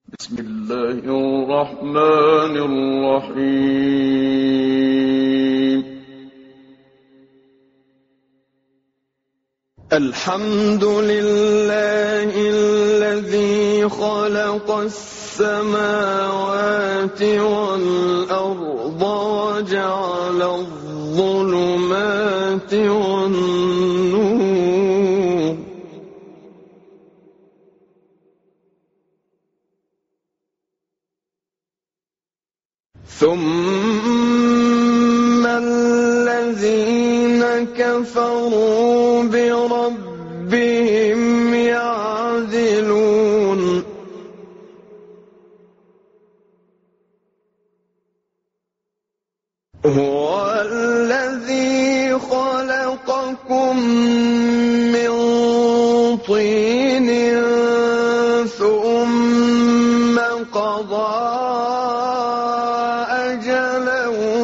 بسم الله الرحمن الرحيم. الحمد لله الذي خلق السماوات والأرض وجعل الظلمات والنور، ثم الذين كفروا بربهم يعدلون. هو الذي خلقكم من طين ثم قضى أجلا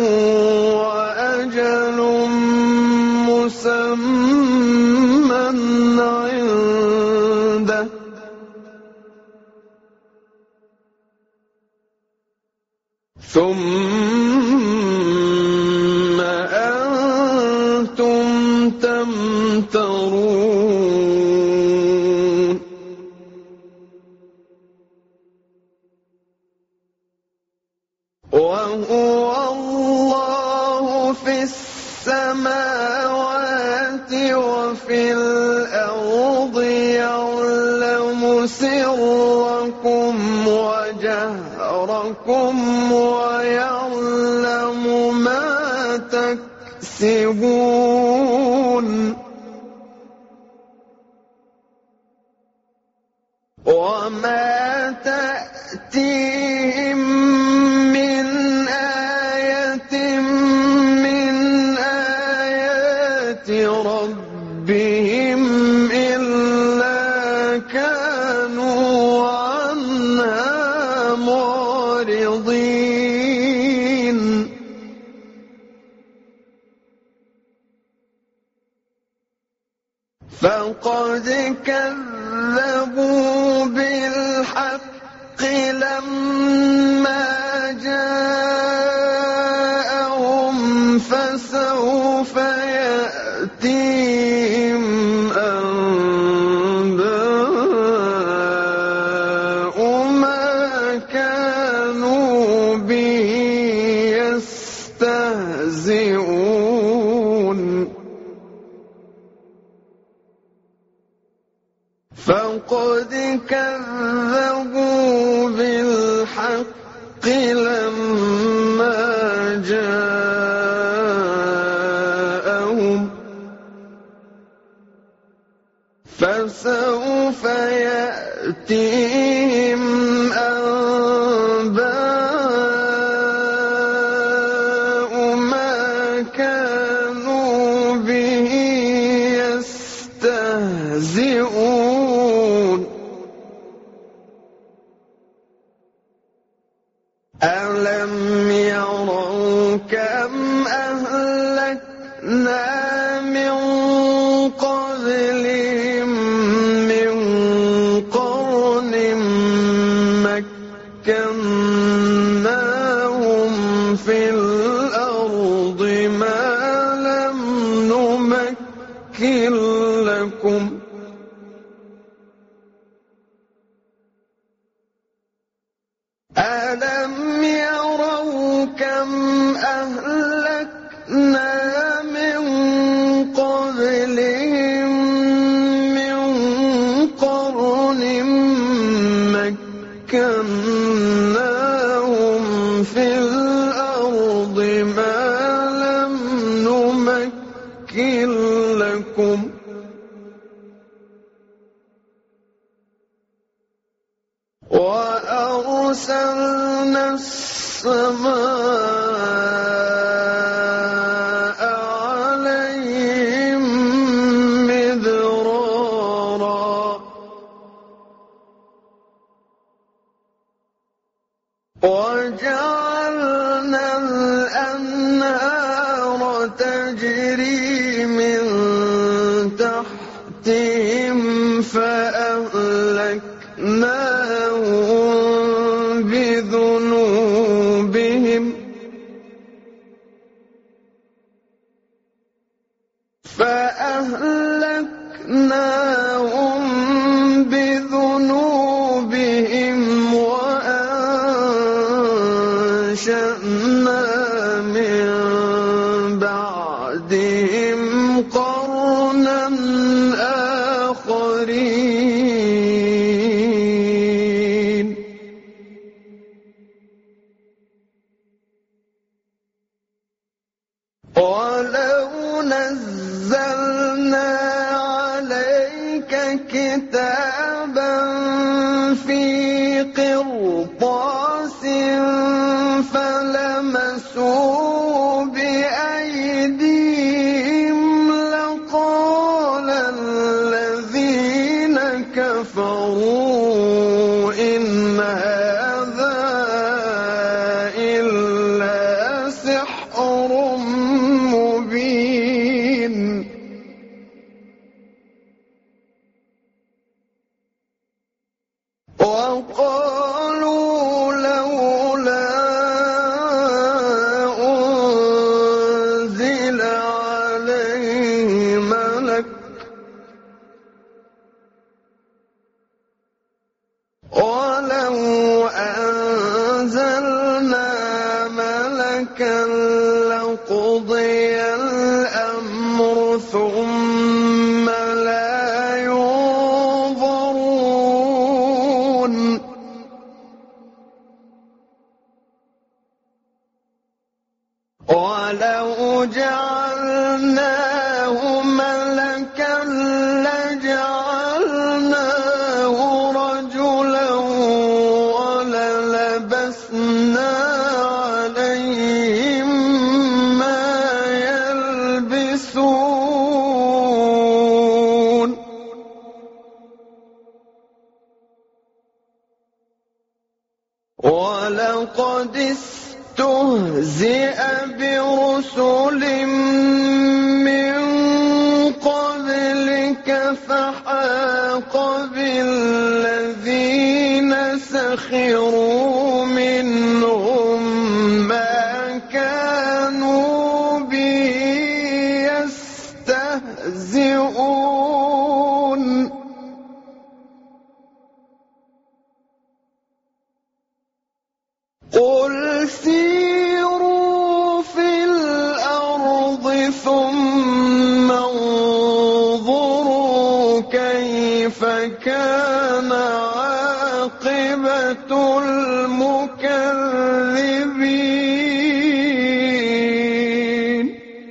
وأجل مسمى عنده، ثم أنتم تمترون. وهو الله في السماوات وفي الأرض، يعلم سركم وجهركم ويعلم ما تكسبون. وما تأتيهم من آية من آيات ربهم إلا كانوا عنها معرضين. فقد كذبوا بالحق لما جاءهم، فسوف يأتيهم أنباء ما كانوا به يستهزئون. فقد كذبوا بالحق لما جاءهم، فسوف يأتيهم أنباء ما كانوا به يستهزئون. ألم يروا كم أهلكنا من قبلهم من قرن مكناهم في الأرض ما لم نمكن لكم، ألم يروا كم أهلكنا من قبلهم من قرن مكناهم في الأرض ما لم نمكن لكم، وأرسلنا السماء عليهم مدرارا، وجعلنا الأنهار تجري من تحتهم فأهلكناهم قرطاس فلمسوه بأيديهم لقال الذين كفروا إن هذا إلا سحر مبين. وقالوا لولا أنزل عليه ملك ولو أنزلنا ملكا لقضي الأمر ثم لا ينظرون. ولو جعلناه ملكا لجعلناه رجلا وللبسنا عليهم ما يلبسون. ولقد استهزئ برسل من قبلك فحاق بالذين سخروا منهم ما كانوا به يستهزئون. قل سيروا في الأرض ثم انظروا كيف كان عاقبة المكذبين.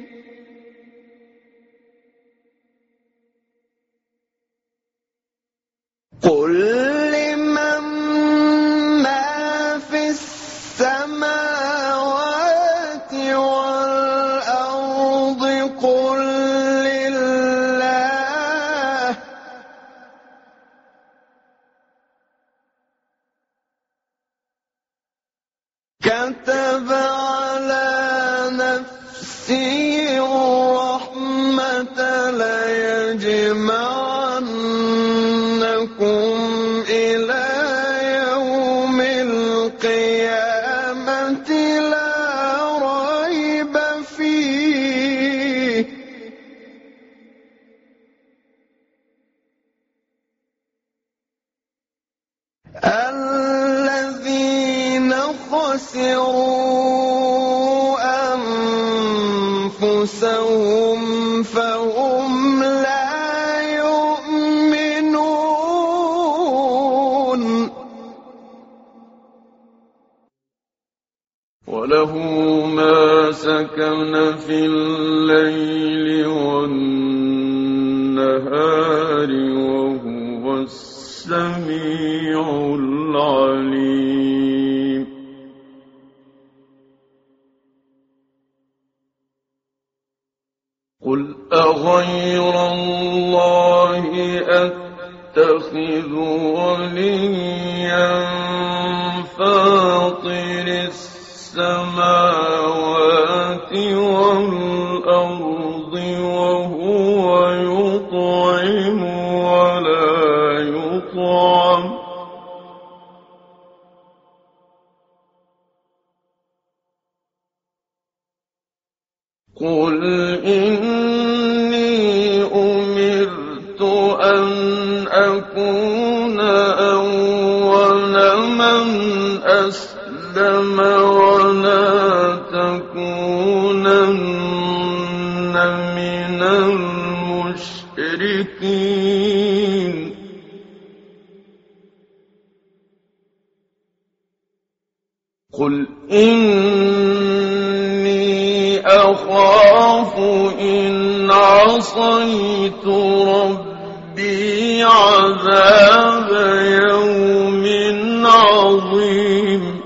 قل لمن ما في السماوات والأرض قل لله. كتب على نفسه الرحمة ليجمعنكم إلى يوم القيامة لا ريب فيه. الذين خسروا أنفسهم فهم لا يؤمنون. وله ما سكن في الليل والنهار وهو السميع العليم. قل أغير الله أتخذ وليا فاطر السماوات والأرض وهو يطعم ولا يطعم قل إني أمرت أن أكون أول من أسلم ولا تكونن من المشركين. قل إني أخاف إن عصيت ربي عذاب يوم عظيم. عظيم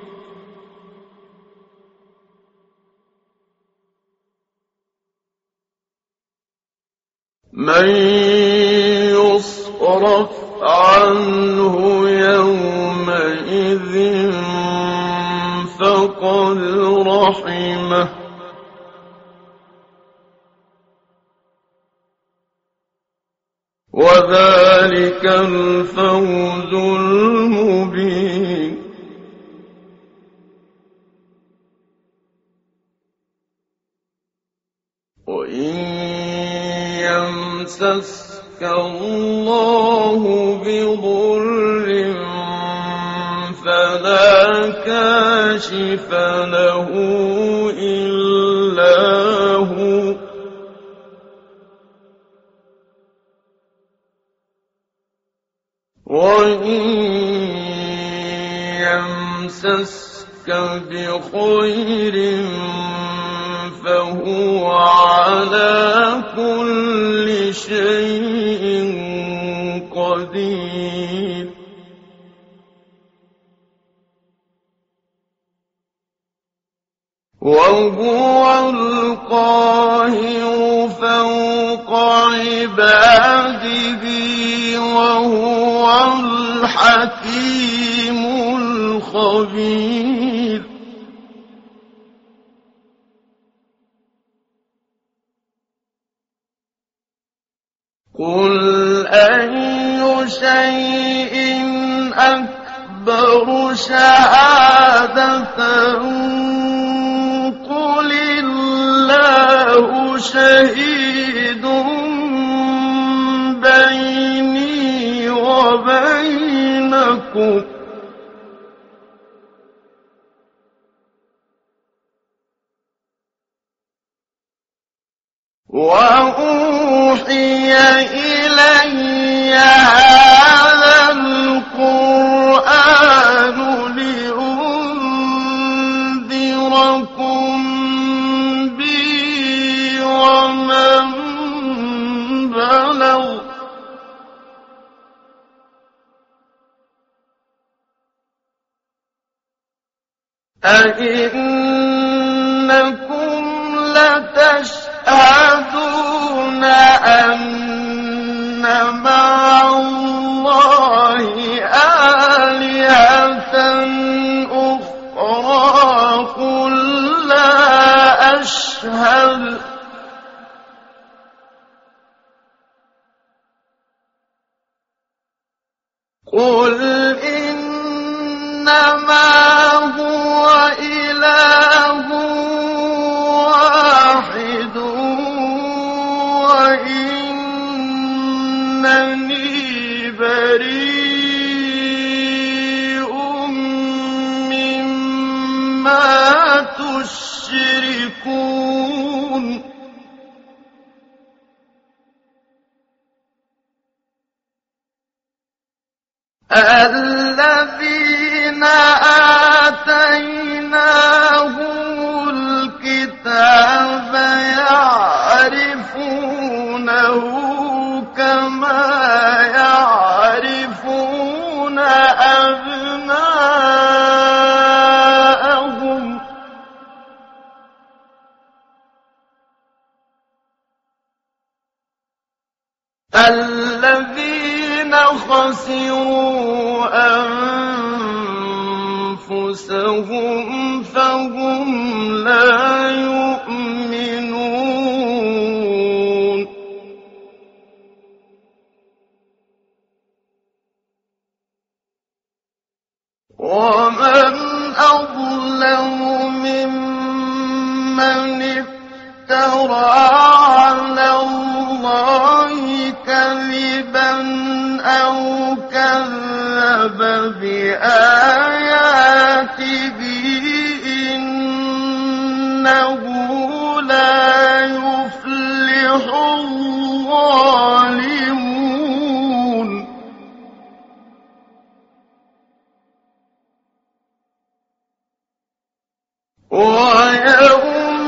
من يصرف عنه يومئذ فقد رحمه وذلك الفوز المبين وإن يمسسك الله بضر فلا كاشف له إلا هو وإن يمسسك بخير فهو على كل شيء قدير وهو القاهر فوق عباده وهو الحكيم الخبير قل أي شيء أكبر شهادة قل الله شهيد بيني وبينكم وأوحي إلي هذا القرآن لأنذركم به ومن بلغ أئنكم لتشهدون أن مع الله آلهة أخرى قل لا أشهد قل إنما هو إله واحد وإنني بريء مما تشركون الذين آتيناهم الكتاب يعرفونه كما يعرفون أبناءهم الذين خسروا أنفسهم فهم لا يؤمنون ومن أظلم ممن افترى على الله كذبا أو كذب بآياته إنه لا يفلح الظالمون ويوم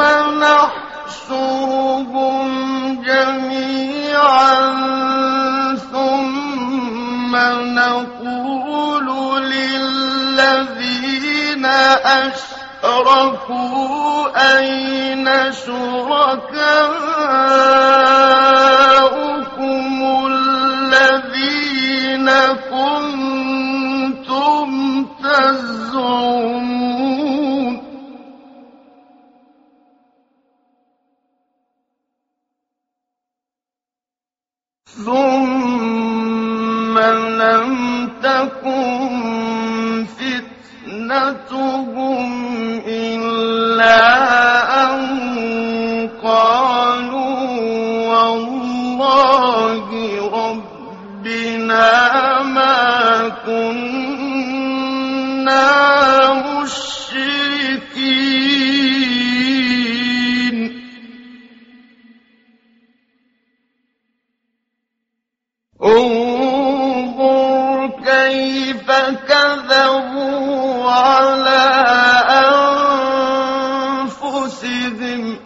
نحشرهم جميعا ثم نقول لله الذين أشركوا أين شركاؤكم الذين كنتم تزعمون ثم لم تكن فتنتهم إلا أن قالوا والله ربنا ما كنا مشركين انظر كيف كذبوا على أنفسهم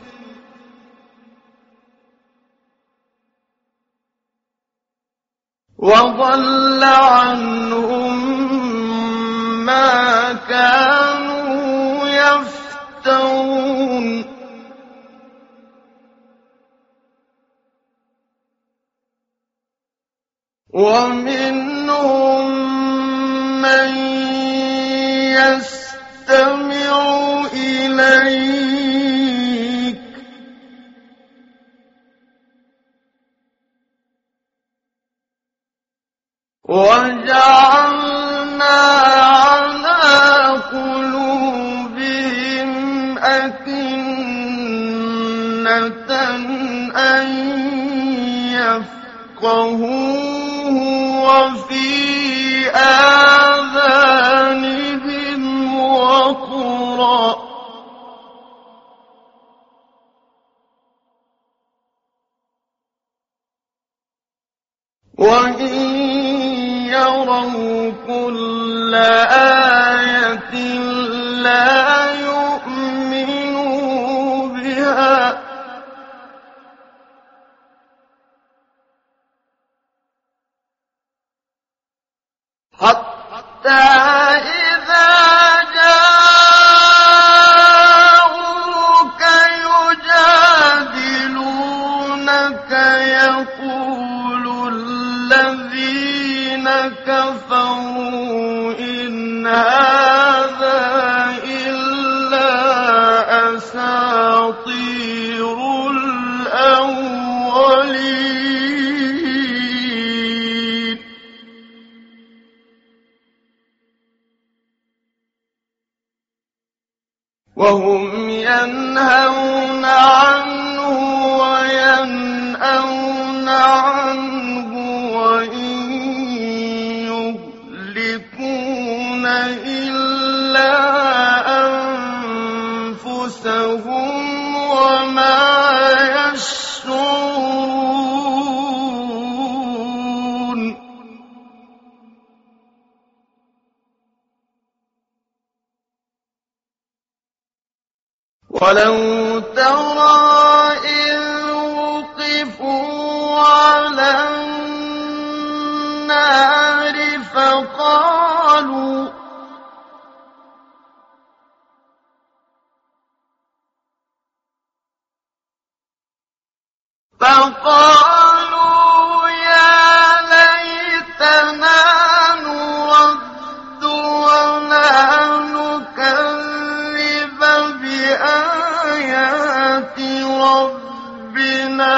وضل عنهم ما كانوا يفترون ومنهم من يستمع إليك وجعلنا على قلوبهم أكنة أن يفقهوه وفي آذانهم وقرا وإن يروا كل آية لا يؤمنوا بها حتى إذا جاءوك يجادلونك يقول الذين كفروا إن هذا إلا أساطير الأولين وهم ينهون عنه وينأون عنه وإن يهلكون إلا أنفسهم وما يشعرون ولو ترى إذ وقفوا على النار فقالوا يا ليتنا نرد ولا نكذب بآيات ربنا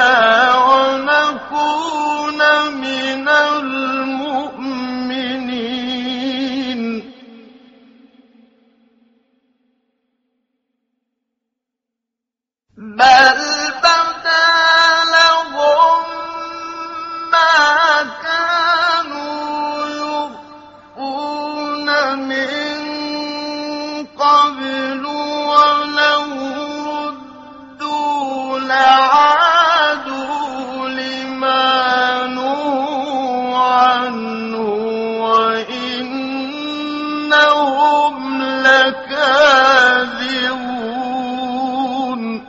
ونكون من المؤمنين بل بدا لهم ما كانوا يخفون من قبل ولو ردوا لعادوا لما نهوا عنه وإنهم لكاذبون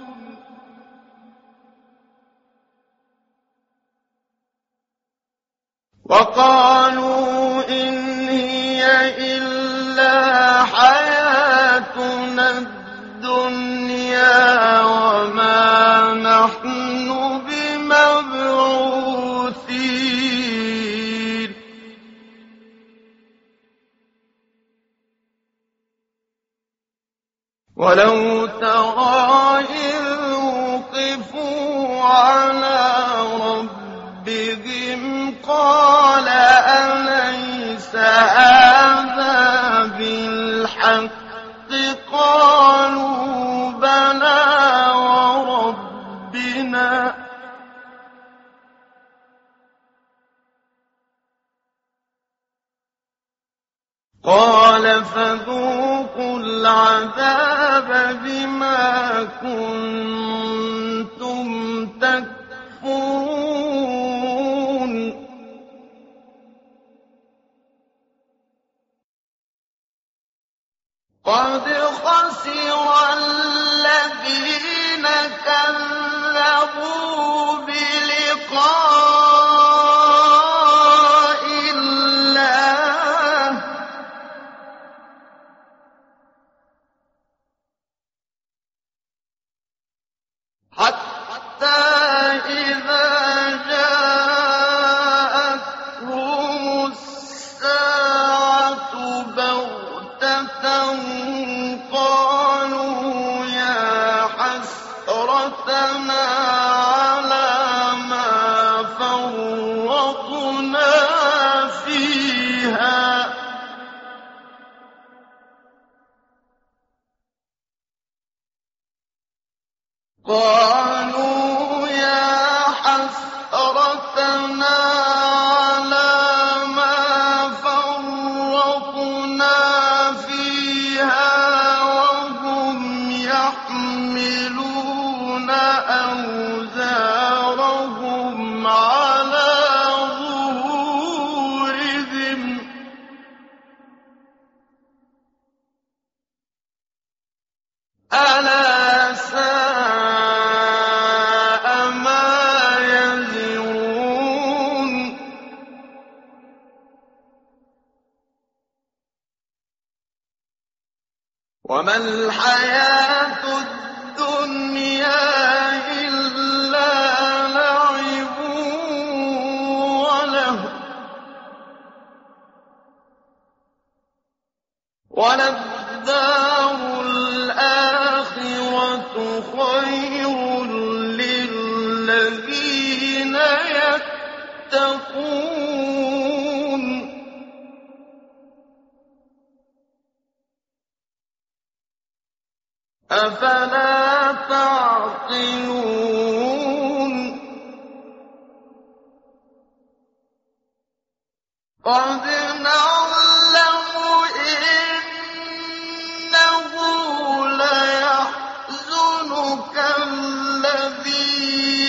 وقالوا إن هي إلا حياتنا الدنيا وما نحن بمبعوثين ولو ترى إذ وقفوا على ربهم قال أليس هذا بالحق قالوا بلى وربنا قال فذوقوا العذاب بما كنتم تكفرون قد خسر الذين كذبوا بلقاء الله حتى إذا جاءتهم الساعة بغتة قالوا يا حسرتنا على ما فرطنا فيها قالوا يا حسرتنا على ما فرطنا فيها وهم يحملون أوزارهم على ظهورهم ألا ساء ما يزرون وما الحياة الدنيا إلا لعب وللدار الآخرة خير للذين يتقون أفلا تعقلون قد نعلم إنه ليحزنك الذي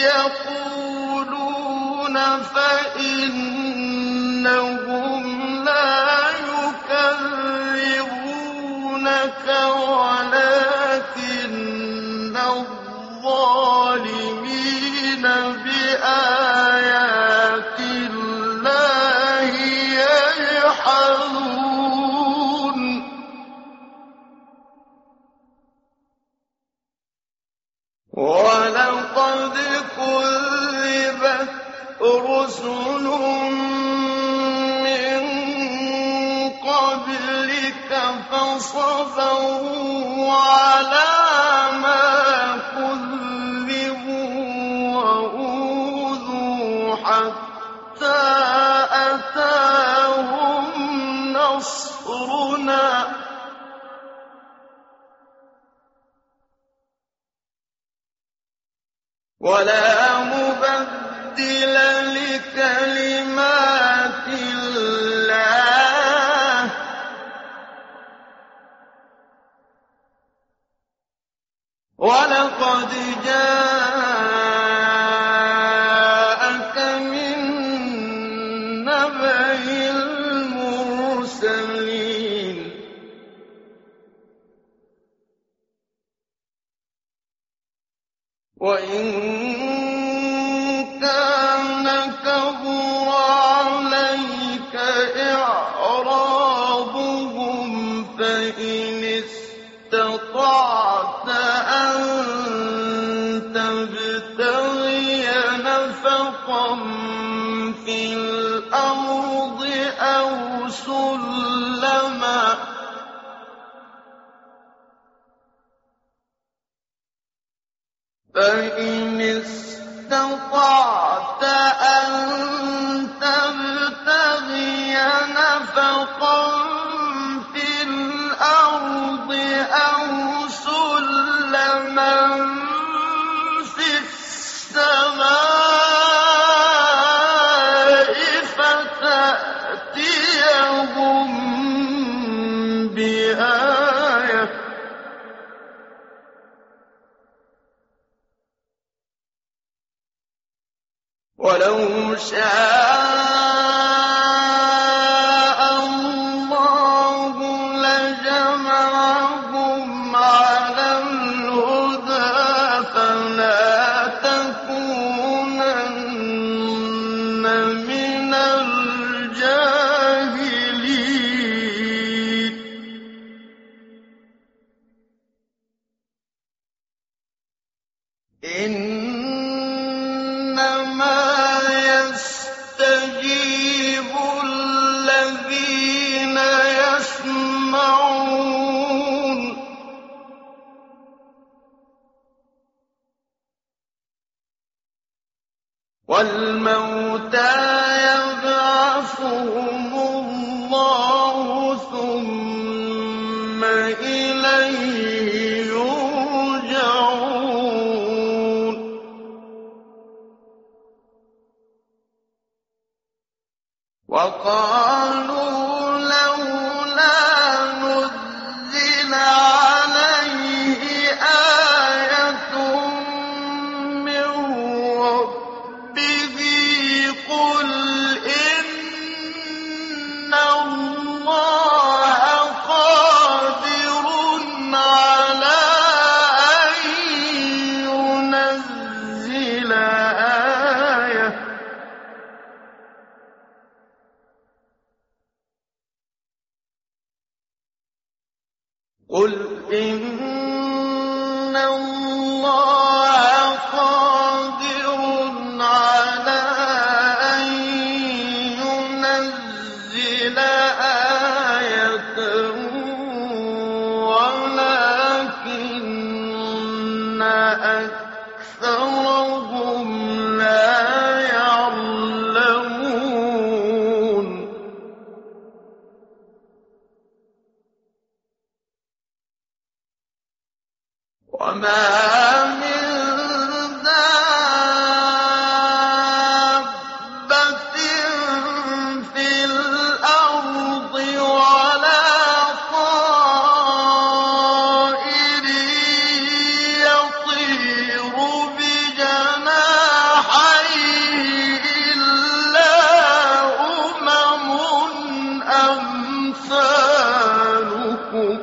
يقولون فإنهم لا يكذبونك ولكن الظالمين بآيات الله يجحدون ولقد كذبت رسل من قبلك فصبروا على ما كذبوا وأوذوا حتى أتاهم نصرنا ولا مبدل لكلمات الله ولقد جاءك من نبأ المرسلين وإن كان كبر عليك إعراضهم فإن استطعت أن تبتغي نفقا في الأرض أو سلما فإن استطعت أن تبتغي نفقا في الأرض أو سلما في السماء فتأتيهم بآية ولو شاء الله لجمعهم على الهدى فلا تكونن من الجاهلين إنما يستجيب الذين يسمعون والموتى يبعثهم الله ثم إليه يرجعون وقالوا لولا نزل عليه آية من ربه قل إن الله قادر على أن ينزل آية قل إن الله قادر على أن ينزل آية ولكن أكثرهم لا يعلمون وما من دابة في الأرض ولا طائر يطير بجناحيه إلا أمم أمثالكم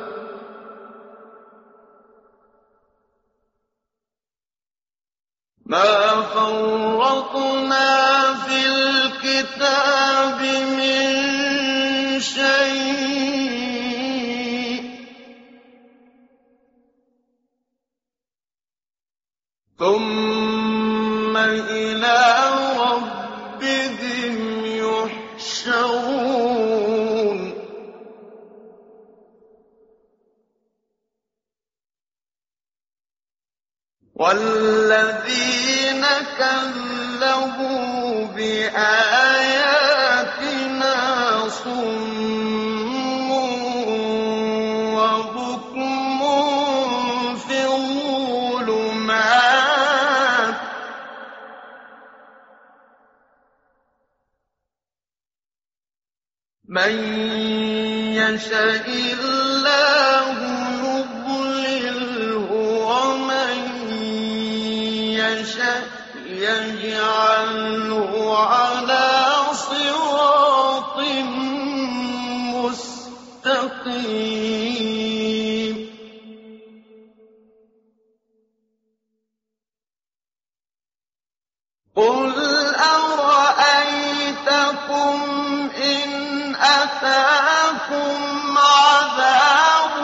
ما فرطنا في الكتاب من شيء ثم إلى ربهم يحشرون والذين كذبوا بآياتنا صم وبكم في الظلمات من يشاء الله يضلله ومن يشاء يجعله على صراط مستقيم قل أرأيتكم إن أتاكم عذاب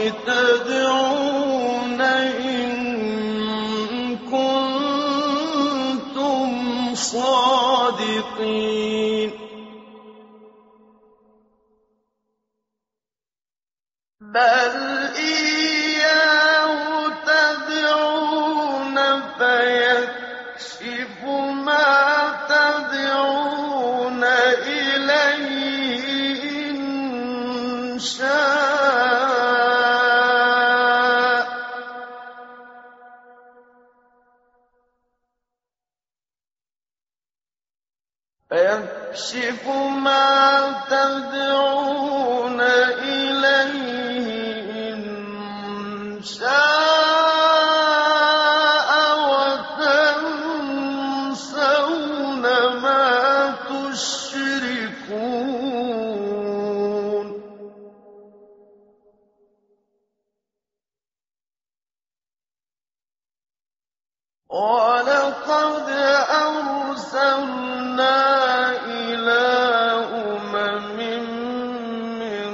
تدعون إن كنتم صادقين بل إياه تدعون فيكشف ما تدعون إليه إن شاء فيكشف ما تدعون إليه إن شاء وتنسون ما تشركون ولقد أرسلنا إلى أمم من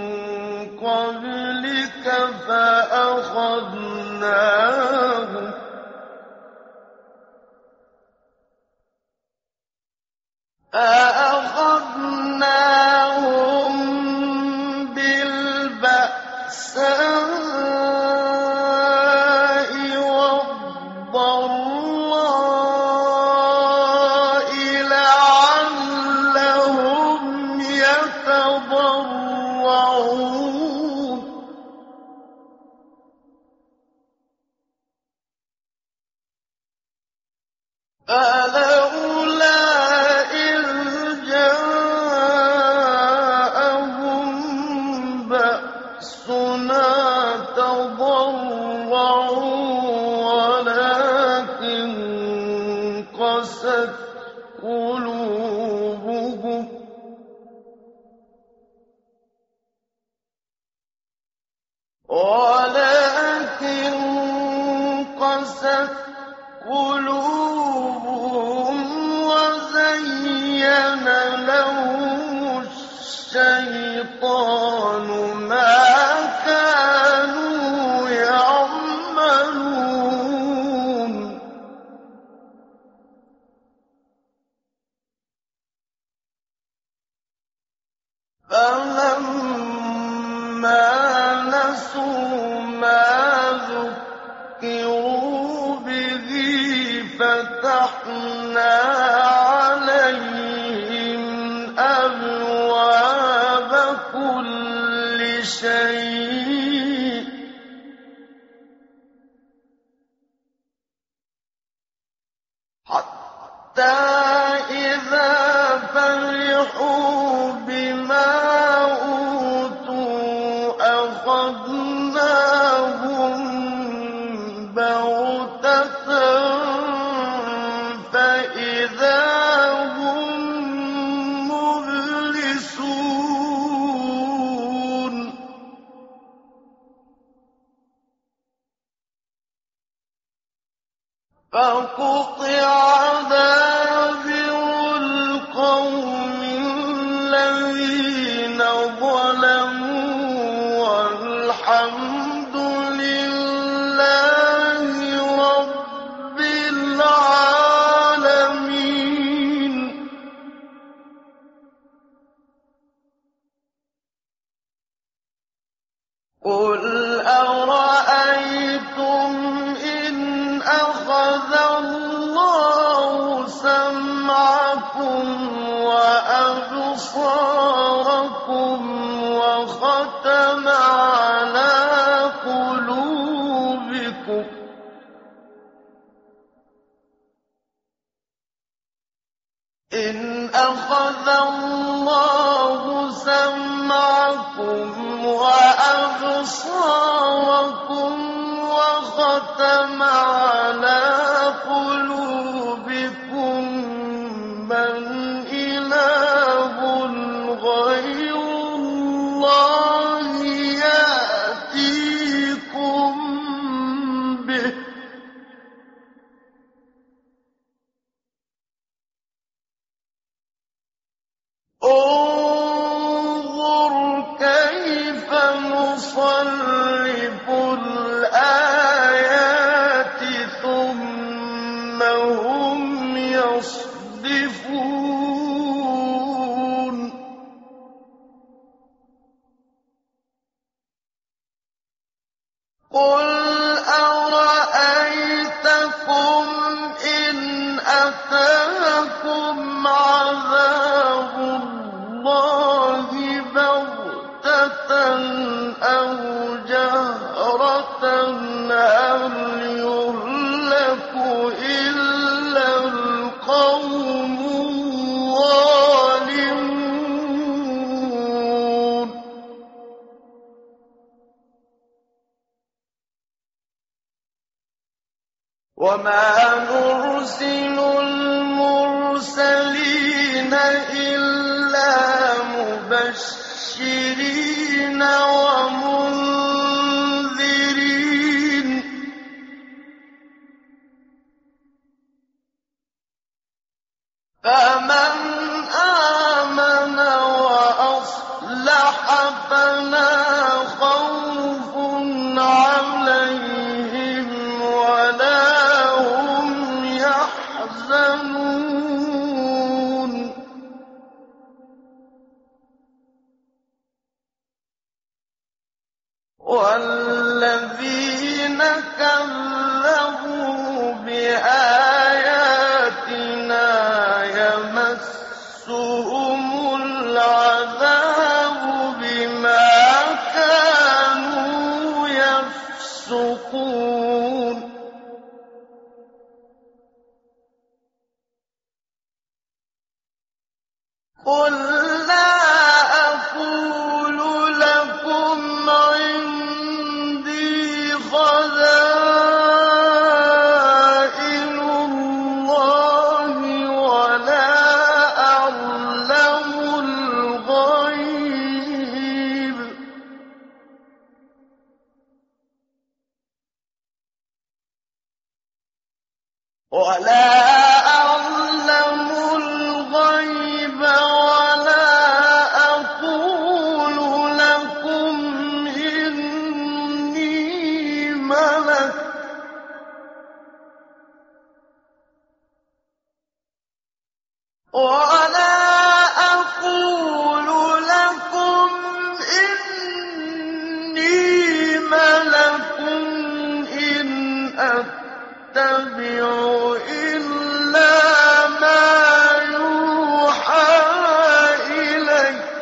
قبلك فأخذناهم بالبأساء والضراء لعلهم يتضرعون فلولا إذ جاءهم بأسنا تضرعوا ولكن قست قلوبهم وزين لهم الشيطان ما كانوا يعملون فلما نسوا ما ذكروا به فتحنا عليهم أبواب كل شيء حتى إذا فرحوا بما أوتوا أخذناهم بغتة فإذا هم مبلسون فقطع دابر القوم الذين ظلموا والحمد لله رب العالمين قل أرأيتم إن أخذ الله سمعكم وأبصاركم وختم على قلوبكم إن أخذ الله سمعكم وأبصاركم وختم على قلوبكم من إله غير الله يأتيكم به انظر كيف نصرف قُلْ أَرَأَيْتَكُمْ إِنْ أَتَاكُمْ عَذَابُ اللَّهِ بَغْتَةً أَوْ جَهْرَةً هَلْ يُهْلَكُ إِلَّا الْقَوْمُ الظَّالِمُونَ وَمَا نُرْسِلُ الْمُرْسَلِينَ إِلَّا مُبَشِّرِينَ وَمُنذِرِينَ ۖ فَمَنْ آمَنَ وَأَصْلَحَ فَلَا خَوْفٌ عَلَيْهِمْ وَلَا هُمْ يَحْزَنُونَ وَالَّذِينَ كَذَّبُوا بِآيَاتِنَا يَمَسُّهُمُ الْعَذَابُ بِمَا كَانُوا يَفْسُقُونَ قُل لَّا أَقُولُ لَكُمْ عِندِي خَزَائِنُ اللَّهِ وَلَا أَعْلَمُ الْغَيْبَ وَلَا أَقُولُ لَكُمْ إِنِّي مَلَكٌ وَلَا أَقُولُ لَكُمْ إِنِّي مَلَكٌ إِنْ أَتَّبِعُ إِلَّا مَا يُوحَىٰ إِلَيَّ ۚ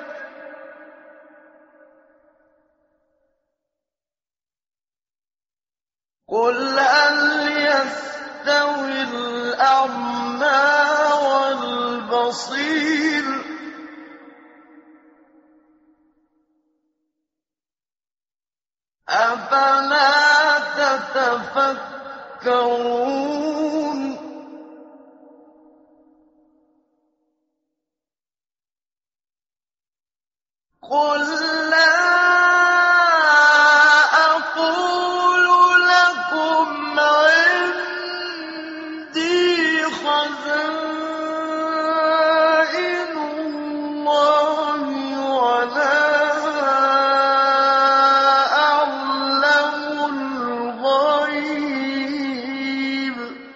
قُلْ هَلْ يَسْتَوِي الْأَعْمَىٰ وَالْبَصِيرُ أَفَلَا تَتَفَكَّرُونَ قُل لَّا أَقُولُ لَكُمْ عِندِي خَزَائِنُ اللَّهِ وَلَا أَعْلَمُ الْغَيْبَ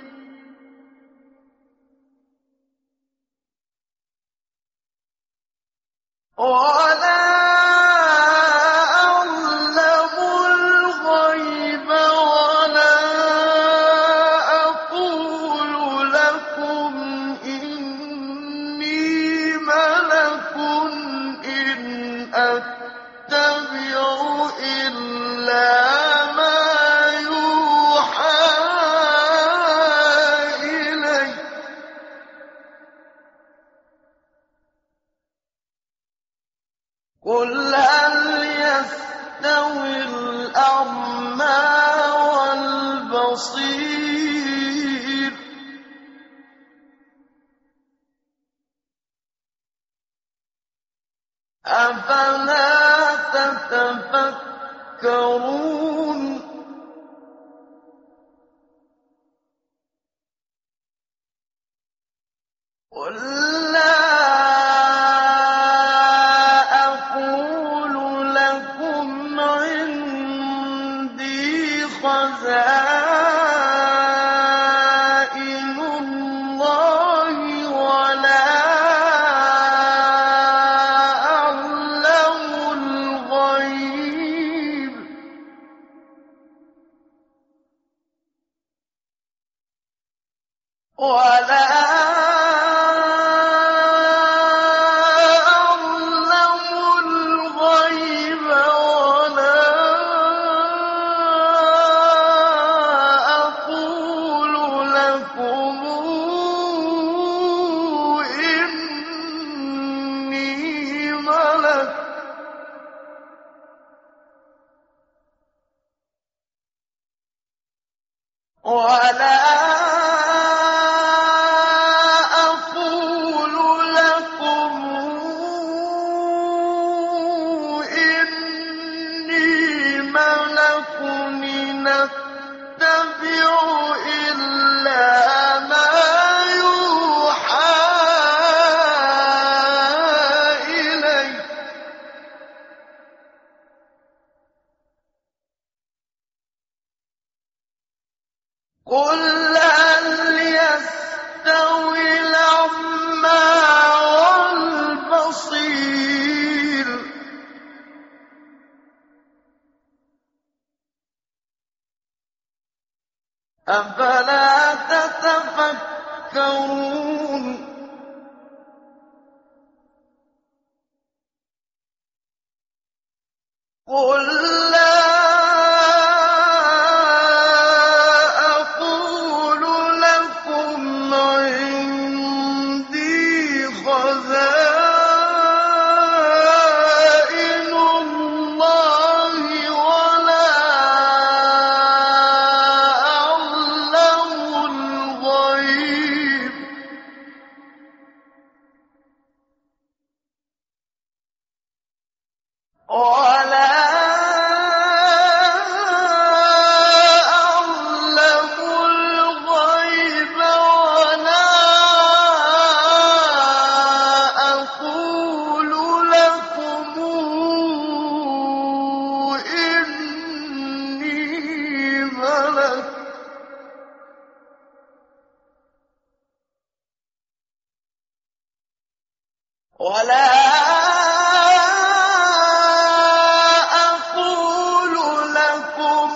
وَلَا أَقُولُ لَكُمْ إِنِّي مَلَكٌ إِنْ أَتَّبِعُ إِلَّا مَا يُوحَىٰ إِلَيَّ ۚ قُلْ هَلْ يَسْتَوِي الْأَعْمَىٰ وَالْبَصِيرُ أَفَلَا تَتَفَكَّرُونَ قُل لَّا أَقُولُ لَكُمْ عِندِي خَزَائِنُ اللَّهِ وَلَا أَعْلَمُ الْغَيْبَ ولا أعلم الغيب ولا أقول لكم إني ملك ولا أقول لكم إني ملك نتبع إلا ما يوحى إلي قل هل يستوي الأعمى والبصير أفلا تتفكرون قل لا أقول لكم عندي خزائن الله ولا أعلم الغيب ولا أعلم الغيب ولا أقول لكم إني ملك ولا أقول لكم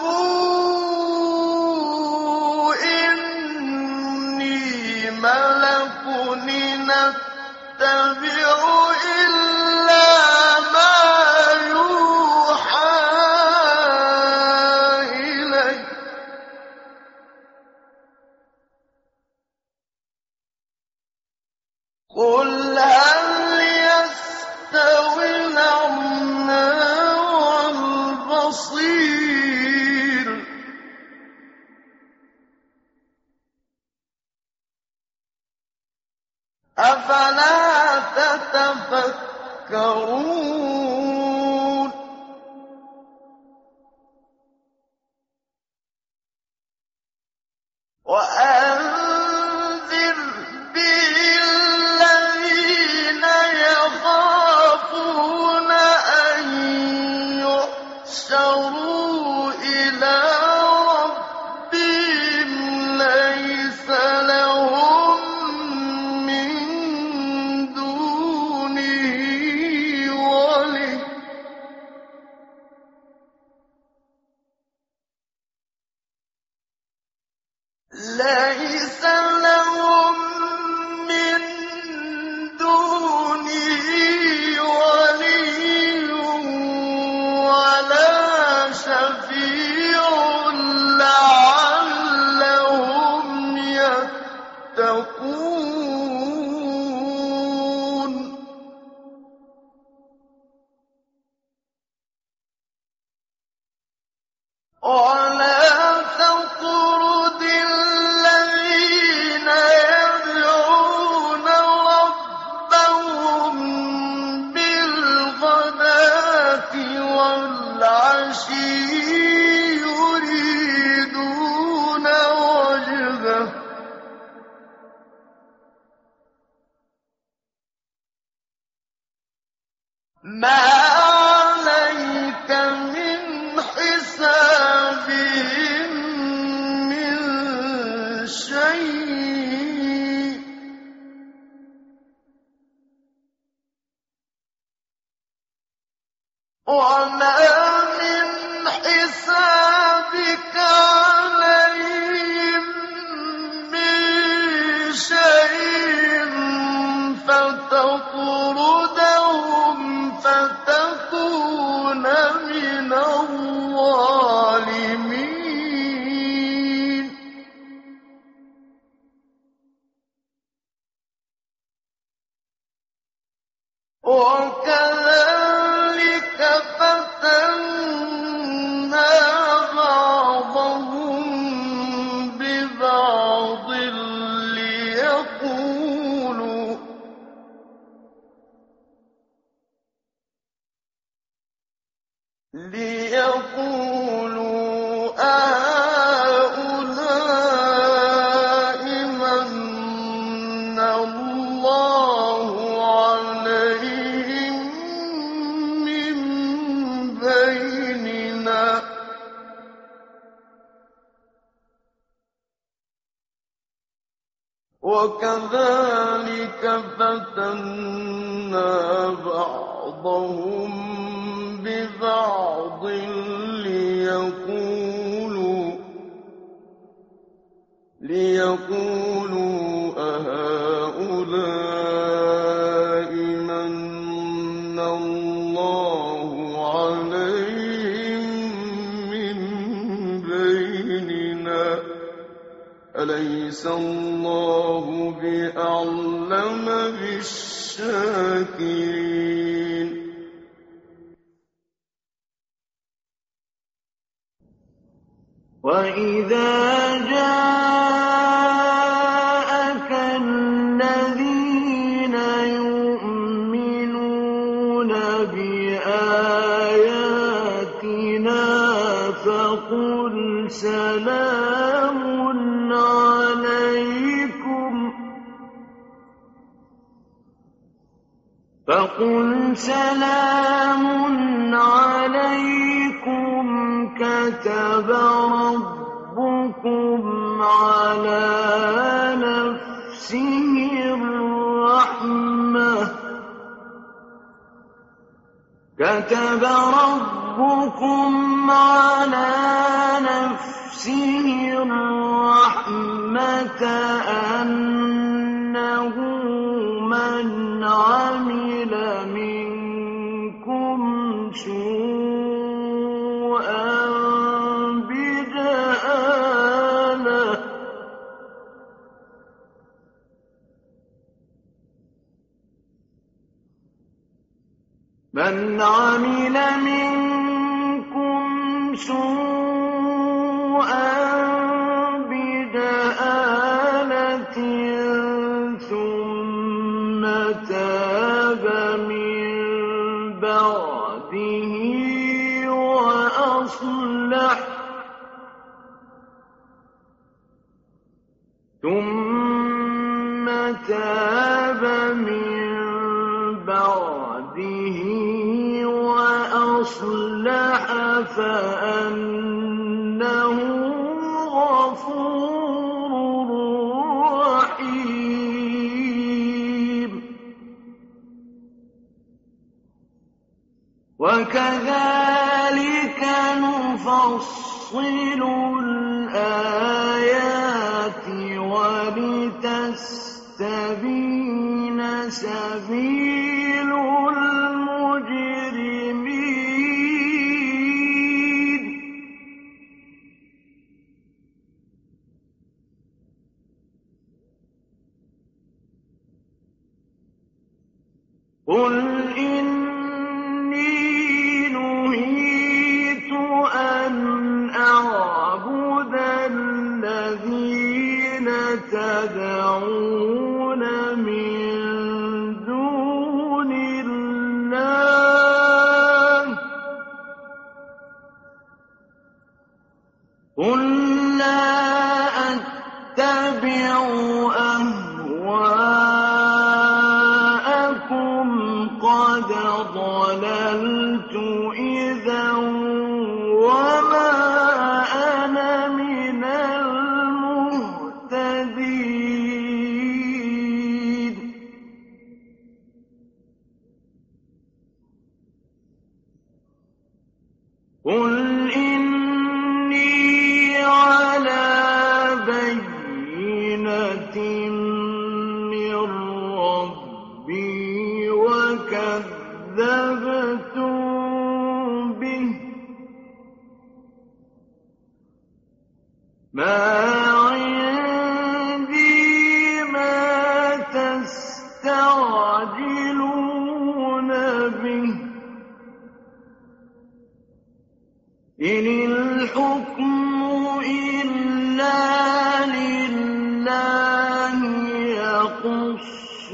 إني ملك نتبع إلا ما يوحى إلي قل هل يستوي الأعمى والبصير أفلا تتفكرون وأنذر به الذين يخافون أن يحشروا إلى ربهم ليس لهم من دونه ولي ليس لهم من دونه ولي ولا شفيع لعلهم يتقون ولا تطرد الذين يدعون ربهم بالغداة والعشي يريدون وجهه ما عليك من حسابهم من شيء وما من حسابهم ليقولوا أهؤلاء مَنَّ اللَّهُ عَلَيْهِم مِّن بَيْنِنَا ۗ وَكَذَٰلِكَ فَتَنَّا بَعْضَهُم بِبَعْضٍ لِيَقُولُوا أَهَٰؤُلَاءِ مَنَّ اللَّهُ عَلَيْهِم مِّن بَيْنِنَا ۗ أَلَيْسَ اللَّهُ بِأَعْلَمَ بِالشَّاكِرِينَ وَإِذَا جَاءَكَ الَّذِينَ يُؤْمِنُونَ بِآيَاتِنَا فَقُلْ سَلَامٌ عَلَيْكُمْ كَتَبَ رَبُّكُمْ عَلَىٰ نَفْسِهِ الرَّحْمَةَ أَنَّهُ مَنْ عَمِلَ مِنكُمْ سُوءًا بِجَهَالَةٍ ثُمَّ تَابَ مِن بَعْدِهِ وَأَصْلَحَ فَأَنَّهُ غَفُورٌ رَّحِيمٌ وَكَذَٰلِكَ نُفَصِّلُ الْآيَاتِ وَلِتَسْتَبِينَ سَبِيلُ الْمُجْرِمِينَ قُلْ إِنِّي نُهِيتُ أَنْ أَعْبُدَ الَّذِينَ تَدْعُونَ مِن دُونِ اللَّهِ ۚ قُل لَّا أَتَّبِعُ أَهْوَاءَكُمْ قَدْ ضَلَلْتُ إِذًا وَمَا أَنَا مِنَ الْمُهْتَدِينَ قُلْ إِنِّي عَلَىٰ بَيِّنَةٍ مِّن رَّبِّي وَكَذَّبْتُم بِهِ ۚ مَا عِندِي مَا تَسْتَعْجِلُونَ بِهِ ۚ إِنِ الْحُكْمُ إِلَّا لِلَّهِ يَقُصُّ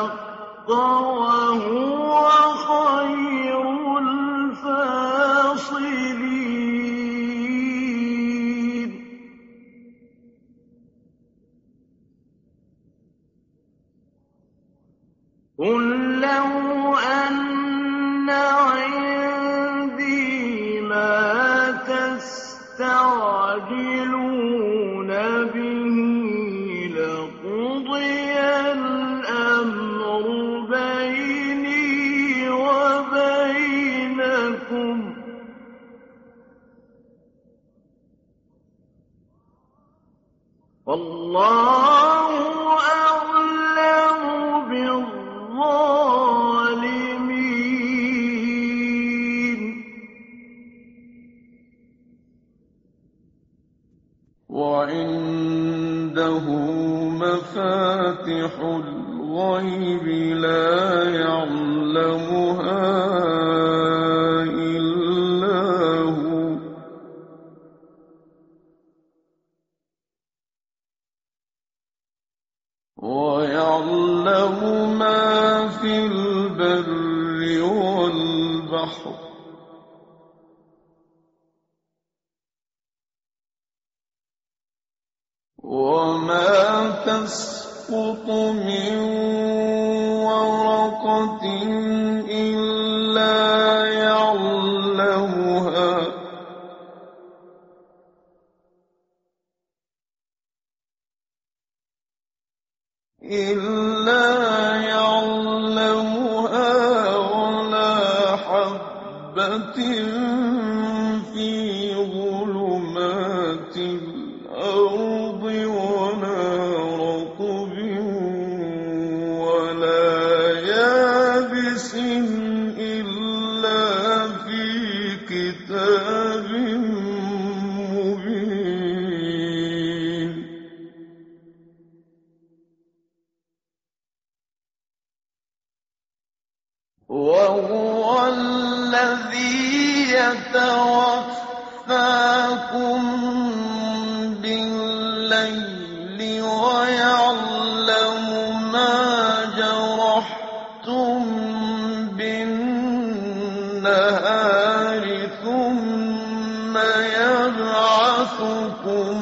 الْحَقَّ وَهُوَ خَيْرُ الْفَاصِلِينَ الْفَاصِلِينَ قُل لَّوْ أَنَّ عِندِي مَا تَسْتَعْجِلُونَ بِهِ لَقُضِيَ الْأَمْرُ بَيْنِي وَبَيْنَكُمْ ۗ وَاللَّهُ أَعْلَمُ بِالظَّالِمِينَ وعنده مفاتح الغيب لا يعلمها إلا هو ويعلم ما في البر والبحر وما تسقط من ورقة إلا يعلمها ولا حبة في ظلمات الأرض ولا رطب ولا يابس إلا في كتاب مبين وهو الذي يتوفاكم بالليل ويعلم ما جرحتم بالنهار ثم يبعثكم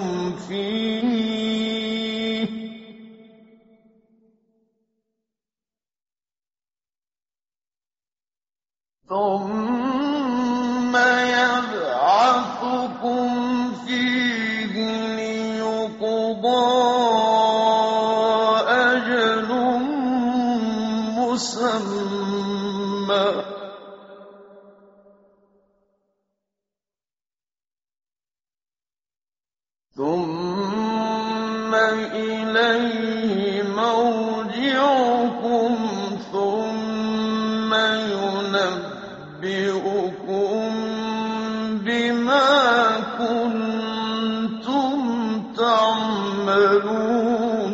فيه ليقضى أجل مسمى ثم إليه مرجعكم ثم ينبئكم بما كنتم تعملون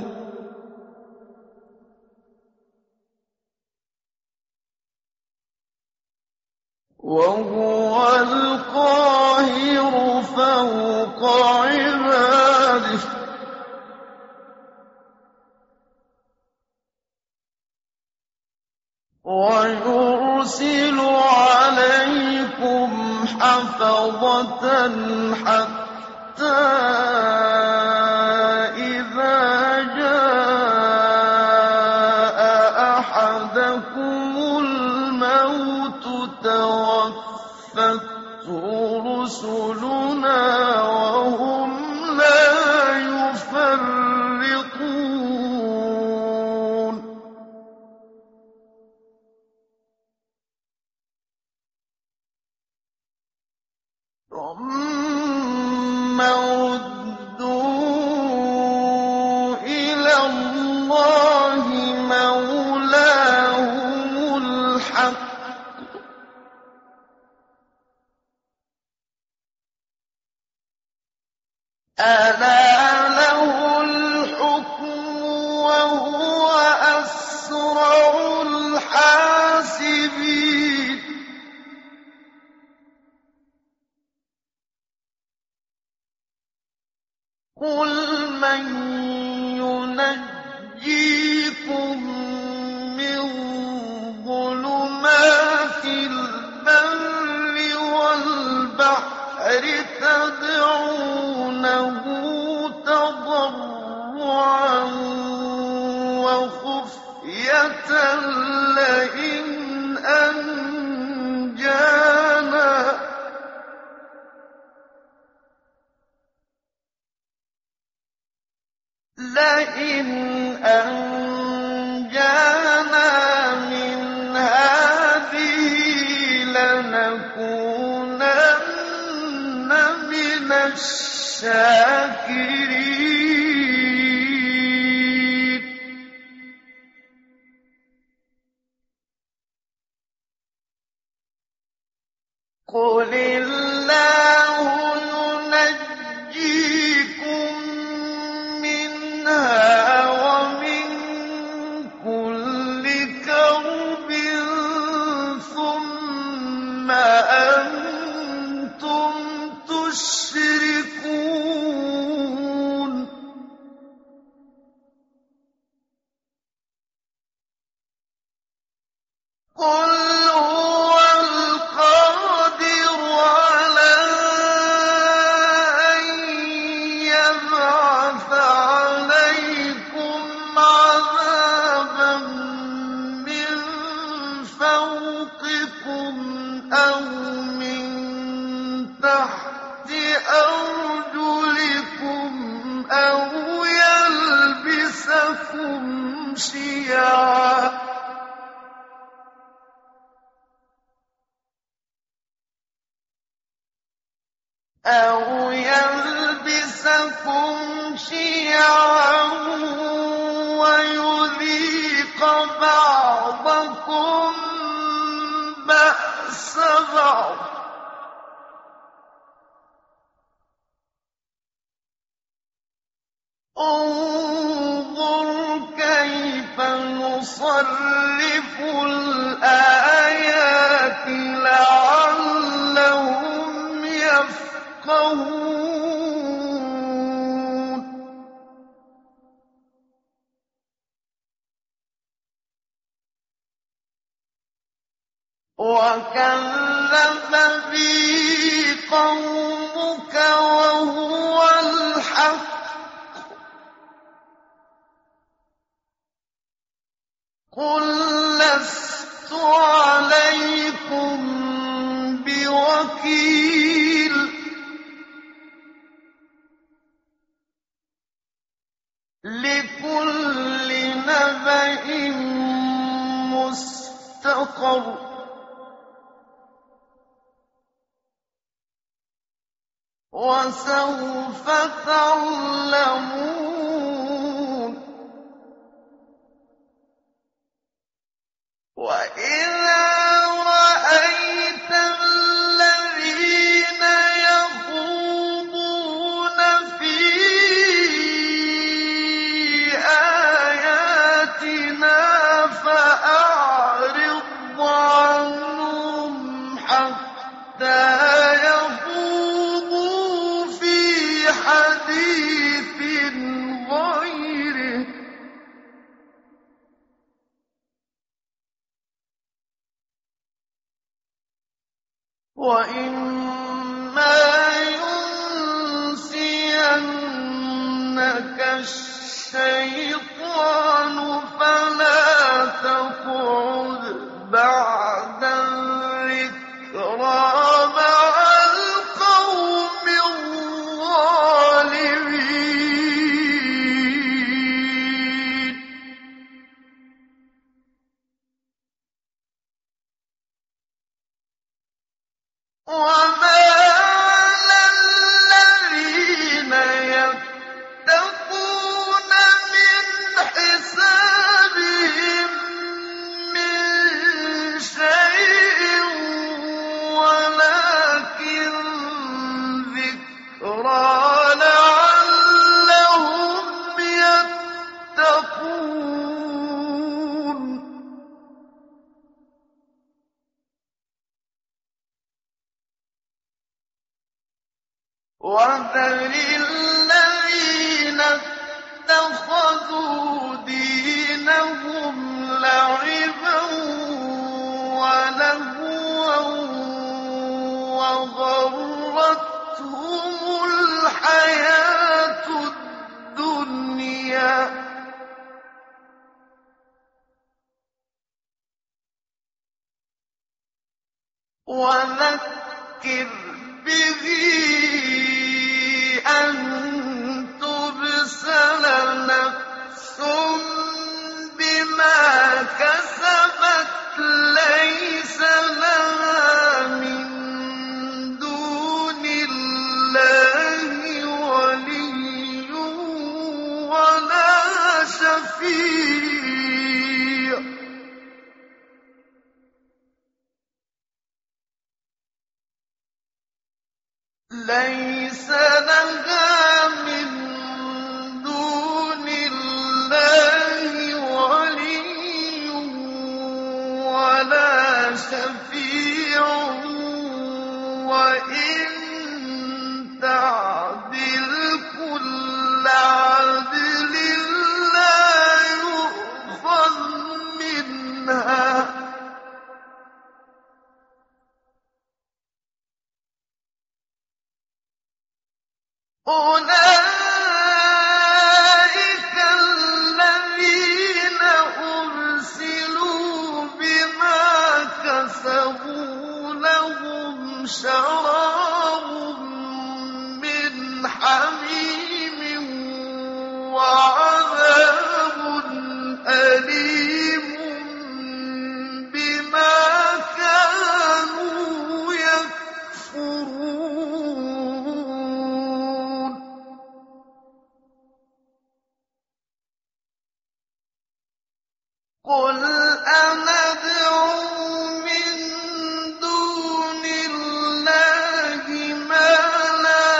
وهو القاهر فوق عباده ويرسل عليكم حفظة حتى إذا جاء أحدكم الموت توفته رسلنا وهم لا يفرطون ثم ردوا إلى الله مولاهم الحق ألا له الحكم وهو أسرع الحاسبين قل من ينجيكم من ظلمات البر والبحر تدعونه تضرعا وخفية لئن أنجانا من هذه لنكونن من الشاكرين. قل الله ينجيكم منها ومن كل كرب ثم أنتم تشركون. قل هو القادر على أن يبعث عليكم عذابا من فوقكم أو من تحت أرجلكم أو يلبسكم شيعا ويذيق بعضكم بأس بعض. انظر كيف نصرف الآيات لعلهم يفقهون. وكذب به قومك وهو الحق. قل لست عليكم بوكيل. لكل نبأ مستقر وسوف تعلمون. وإذا رأيت الذين يخوضون في آياتنا فأعرض عنهم حتى يخوضوا في حديث غيره. وإما ينسينك الشيطان فلا تقعد بعد الذكرى مع القوم الظالمين. وما على الذين يتقون من حسابهم من شيء ولكن ذكرى لعلهم يتقون. وذر الذين اتخذوا دينهم لعبا ولهوا وغرتهم فَذَكِّرْ بِهِ أَن تُبْسَلَ نَفْسٌ بِمَا كَسَبَتْ لَيْسَ لَهَا مِن دُونِ اللَّهِ وَلِيٌّ وَلَا شَفِيعٌ لَيْسَ لَهَا مِن دُونِ اللَّهِ وَلِيٌّ وَلَا شَفِيعٌ وَإِن تَعْدِلْ كُلَّ عَدْلٍ لَّا يُؤْخَذْ مِنْهَا ۗ أُولَٰئِكَ الَّذِينَ أُبْسِلُوا بِمَا كَسَبُوا لَهُمْ شَرَابٌ مِّنْ حَمِيمٍ وَعَذَابٌ أَلِيمٌ بِمَا كَانُوا يَكْفُرُونَ قُلْ أَنَدْعُو مِن دُونِ اللَّهِ مَا لَا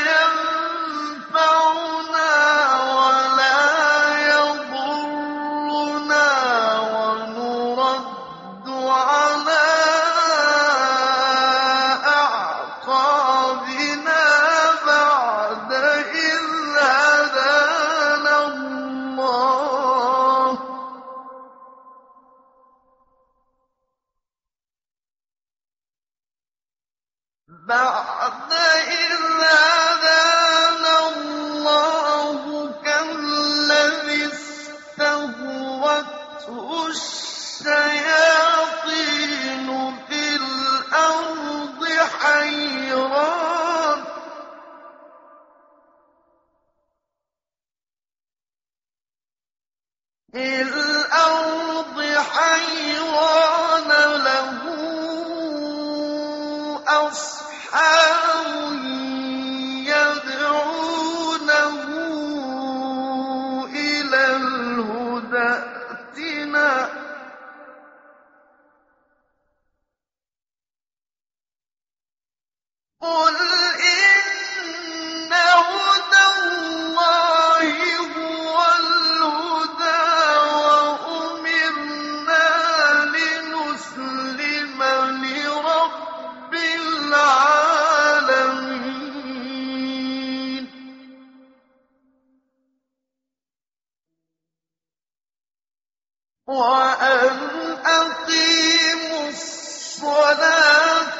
يَنفَعُنَا وَلَا يَضُرُّنَا وَنُرَدُّ عَلَىٰ أَعْقَابِنَا بَعْدَ إِذْ هَدَانَا اللَّهُ ۖ كَالَّذِي اسْتَهْوَتْهُ الشَّيَاطِينُ فِي الْأَرْضِ حَيْرَانَ لَهُ أَصْحَابٌ يَدْعُونَهُ إِلَى الْهُدى ائْتِنَا ۗ قُلْ إِنَّ هُدَى اللَّهِ هُوَ الْهُدَىٰ وَأُمِرْنَا لِنُسْلِمَ لِرَبِّ الْعَالَمِينَ وَأَنْ أَقِيمُوا الصَّلَاةَ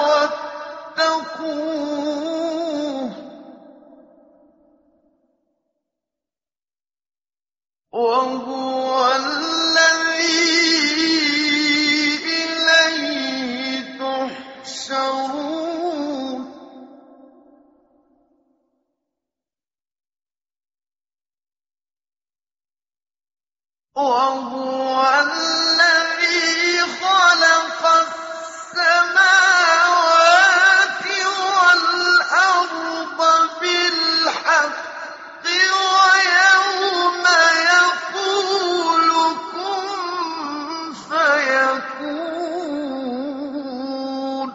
وَاتَّقُوهُ ۚ وَهُوَ الَّذِي إِلَيْهِ تُحْشَرُونَ وَهُوَ الَّذِي خَلَقَ السَّمَاوَاتِ وَالْأَرْضَ بِالْحَقِّ وَيَوْمَ يَقُولُ كُن فَيَكُونُ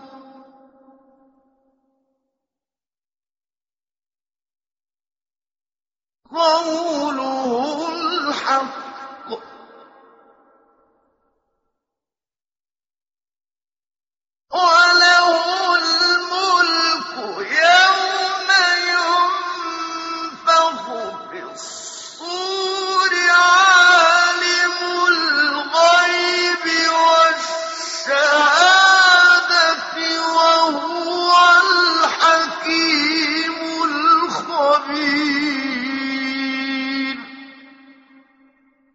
قَوْلُهُ الْحَقُّ ۚ وَلَهُ الْمُلْكُ يَوْمَ يُنفَخُ فِي الصُّورِ ۚ عَالِمُ الْغَيْبِ وَالشَّهَادَةِ ۚ وَهُوَ الْحَكِيمُ الْخَبِيرُ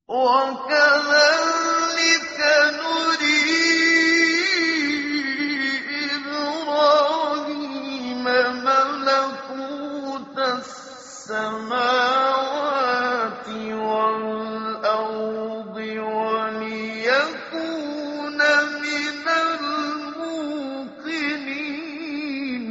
وَكَذَٰلِكَ نُرِي إِبْرَاهِيمَ مَلَكُوتَ السَّمَاوَاتِ وَالْأَرْضِ وَلِيَكُونَ مِنَ الْمُوقِنِينَ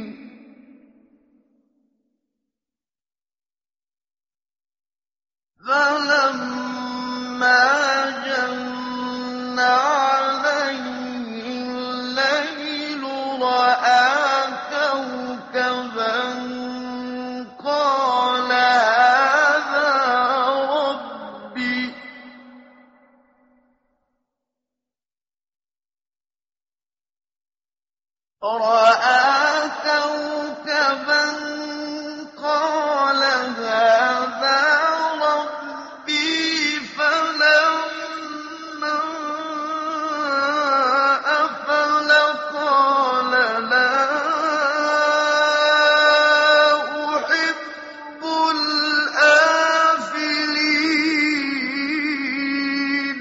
فَلَمَّا جَنَّ عَلَيْهِ اللَّيْلُ رَأَىٰ كَوْكَبًا قَالَ هَٰذَا رَبِّي ۖ فَلَمَّا أَفَلَ قَالَ لَا أُحِبُّ الْآفِلِينَ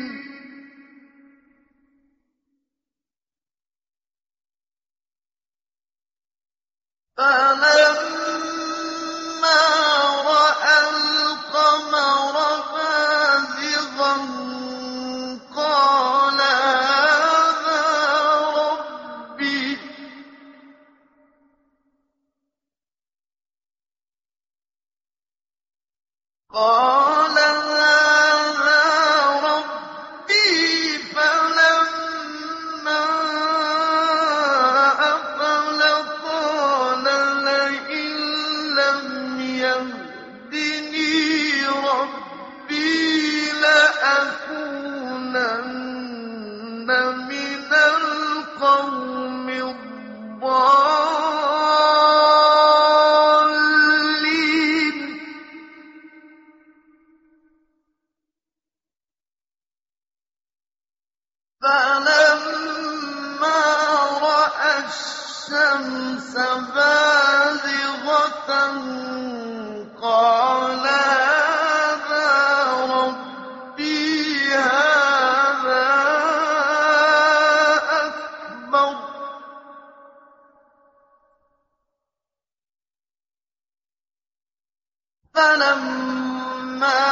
فَلَمَّا رَأَى الْقَمَرَ بَازِغًا قَالَ هَٰذَا رَبِّي ۖ فَلَمَّا أَفَلَ قَالَ لَئِن لَّمْ يَهْدِنِي رَبِّي لَأَكُونَنَّ مِنَ الْقَوْمِ الضَّالِّينَ فَلَمَّا رَأَى الشَّمْسَ بَازِغَةً قَالَ هَٰذَا رَبِّي هَٰذَا أَكْبَرُ ۖ فَلَمَّا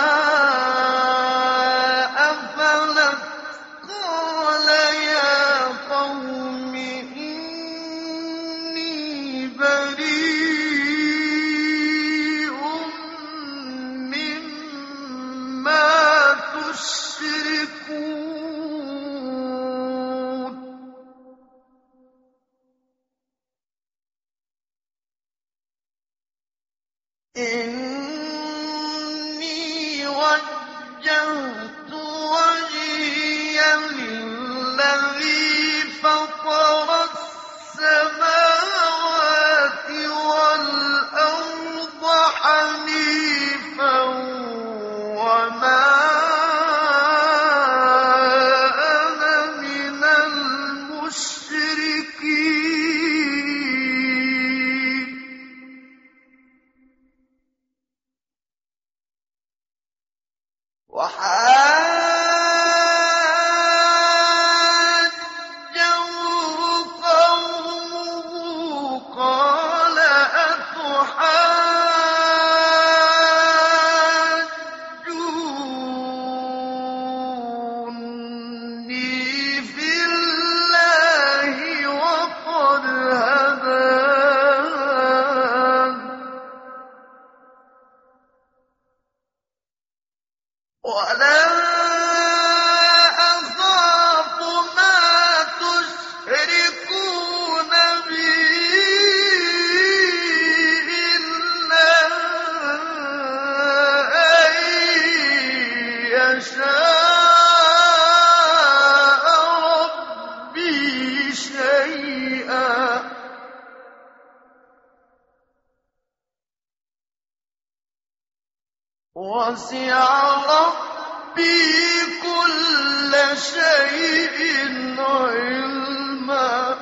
أَفَلَتْ قَالَ يَا قَوْمِ إِنِّي بَرِيءٌ مِّمَّا تُشْرِكُونَ إِنِّي وَجَّهْتُ وَجْهِيَ لِلَّذِي فَطَرَ السَّمَاوَاتِ وَالْأَرْضَ حَنِيفًا وَمَا أَنَا مِنَ الْمُشْرِكِينَ وَحَاجَّهُ قَوْمُهُ قَالَ أَتُحَاجُّونِّي فِي اللَّهِ وَقَدْ هَدَانِ ۚ وَلَا أَخَافُ مَا تُشْرِكُونَ بِهِ إِلَّا أَن يَشَاءَ رَبِّي شَيْئًا ۗ وَسِعَ رَبِّي كُلَّ شَيْءٍ عِلْمًا ۗ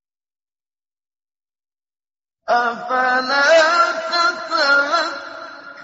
أَفَلَا تَتَذَكَّرُونَ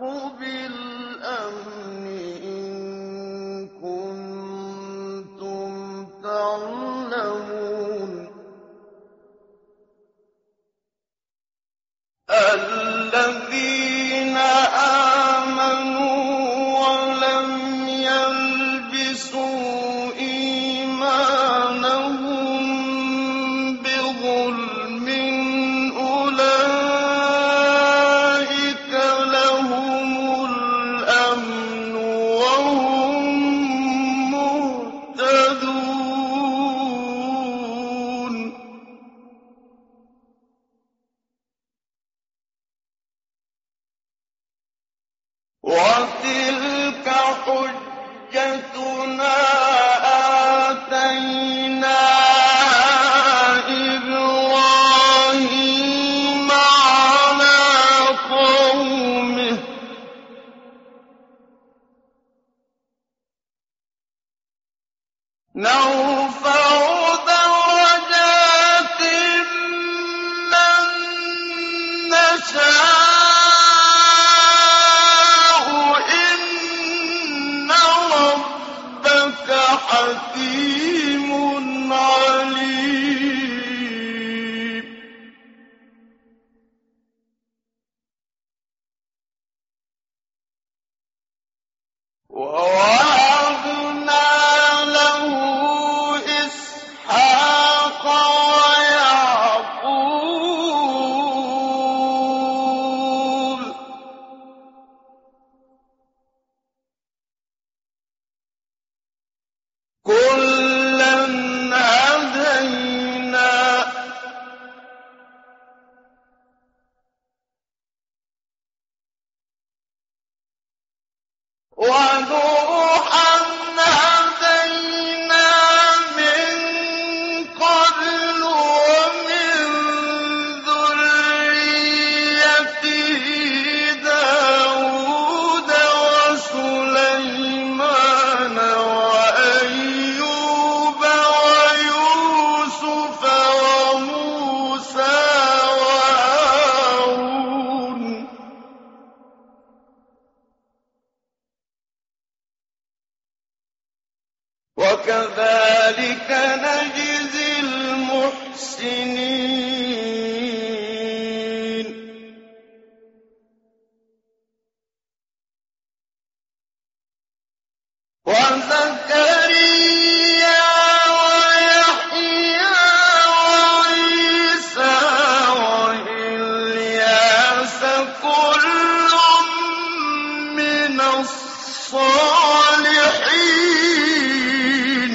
بِالْأَمْنِ إِن كُنتُمْ تَعْلَمُونَ الَّذِينَ آمَنُوا وَلَمْ يَلْبِسُوا إِيمَانَهُم بِظُلْمٍ أُولَٰئِكَ لَهُمُ الْأَمْنُ وَهُم مُّهْتَدُونَ وَتِلْكَ حُجَّتُنَا آتَيْنَاهَا إِبْرَاهِيمَ عَلَىٰ قَوْمِهِ ۚ نَرْفَعُ دَرَجَاتٍ مَّن نَّشَاءُ ۗ إِنَّ رَبَّكَ حَكِيمٌ عَلِيمٌ وَوَهَبْنَا لَهُ إِسْحَاقَ وَيَعْقُوبَ ۚ كُلًّا هَدَيْنَا ۚ وَنُوحًا هَدَيْنَا مِن قَبْلُ ۖ وَمِن ذُرِّيَّتِهِ دَاوُودَ وَسُلَيْمَانَ وَأَيُّوبَ وَيُوسُفَ وَمُوسَىٰ وَهَارُونَ ۚ وَكَذَٰلِكَ نَجْزِي الْمُحْسِنِينَ وَزَكَرِيَّا وَيَحْيَىٰ وَعِيسَىٰ وَإِلْيَاسَ كُلٌّ مِّنَ الصَّالِحِينَ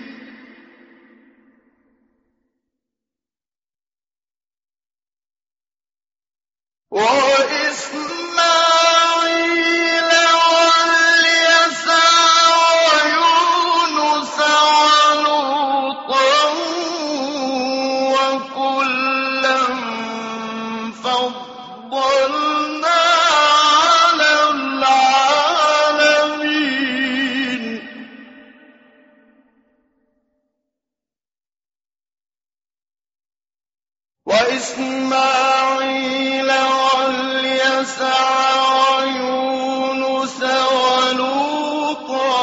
وَإِسْمَاعِيلَ وَالْيَسَعَ وَيُونُسَ وَلُوطًا وَكُلًّا فَضَّلْنَا عَلَى الْعَالَمِينَ وَإِسْمَاعِيلَ وَالْيَسَعَ وَيُونُسَ وَلُوطًا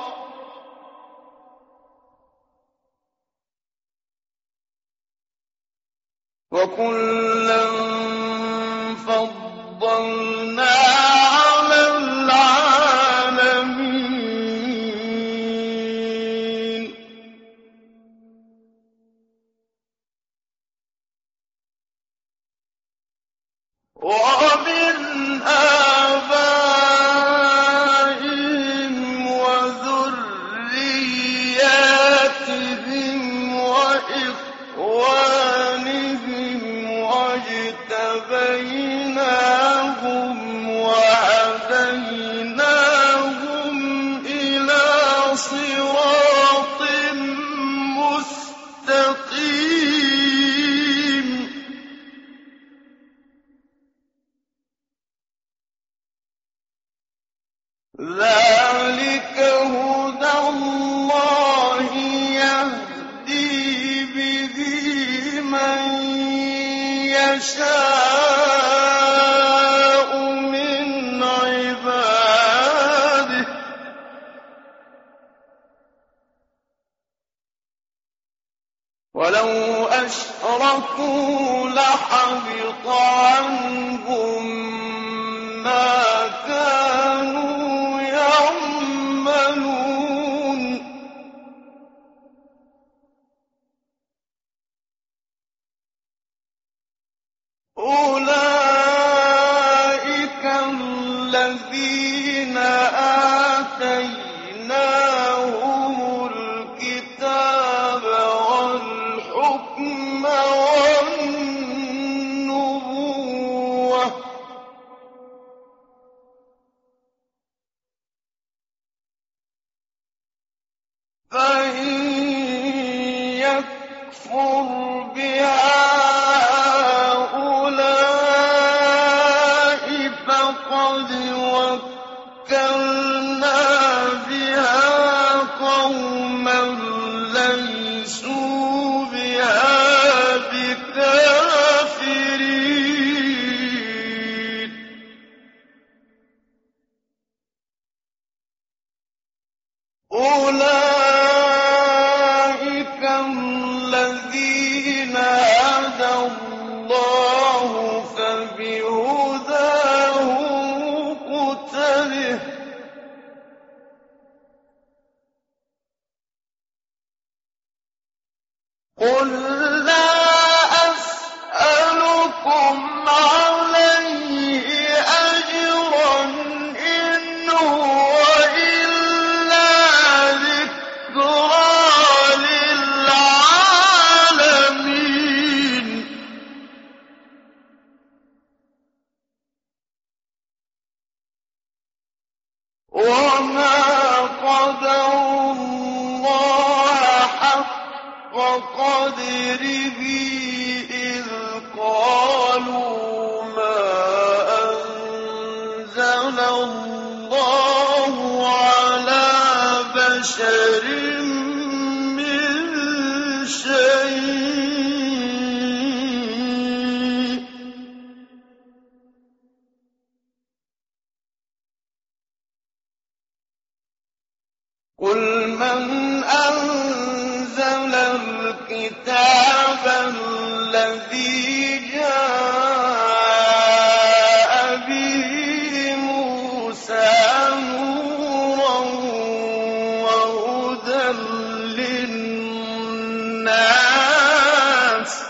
وَكُلًّا فَضَّلْنَا عَلَى الْعَالَمِينَ وَمِنْ آبَائِهِمْ وَذُرِّيَّاتِهِمْ وَإِخْوَانِهِمْ وَاجْتَبَيْنَاهُمْ وَهَدَيْنَاهُمْ إِلَىٰ صِرَاطٍ مُّسْتَقِيمٍ ذَٰلِكَ هُدَى اللَّهِ يَهْدِي بِهِ مَن يَشَاءُ مِنْ عِبَادِهِ أَشْرَكُوا لَحَبِطَ عَنْهُم مَّا كَانُوا يَعْمَلُونَ أُولَٰئِكَ الَّذِينَ آتَيْنَاهُمُ الْكِتَابَ وَالْحُكْمَ وَالنُّبُوَّةَ ۚ فَإِن يَكْفُرْ بِهَا هَٰؤُلَاءِ فَقَدْ وَكَّلْنَا بِهَا قَوْمًا لَّيْسُوا بِهَا بِكَافِرِينَ أُولَٰئِكَ الَّذِينَ هَدَى اللَّهُ فَبِهُدَاهُ مُقْتَدِهْ ۗ قُل لَّا أَسْأَلُكُمْ عَلَيْهِ أَجْرًا ۖ إِنْ هُوَ إِلَّا ذِكْرَىٰ لِلْعَالَمِينَ وَمَا قَدَرُوا اللَّهَ حَقَّ قَدْرِهِ إِذْ قَالُوا مَا أَنزَلَ اللَّهُ عَلَىٰ بَشَرٍ مِّن شَيْءٍ ۗ قُلْ مَنْ أَنزَلَ الْكِتَابَ الَّذِي جَاءَ بِهِ مُوسَىٰ نُورًا وَهُدًى لِّلنَّاسِ ۖ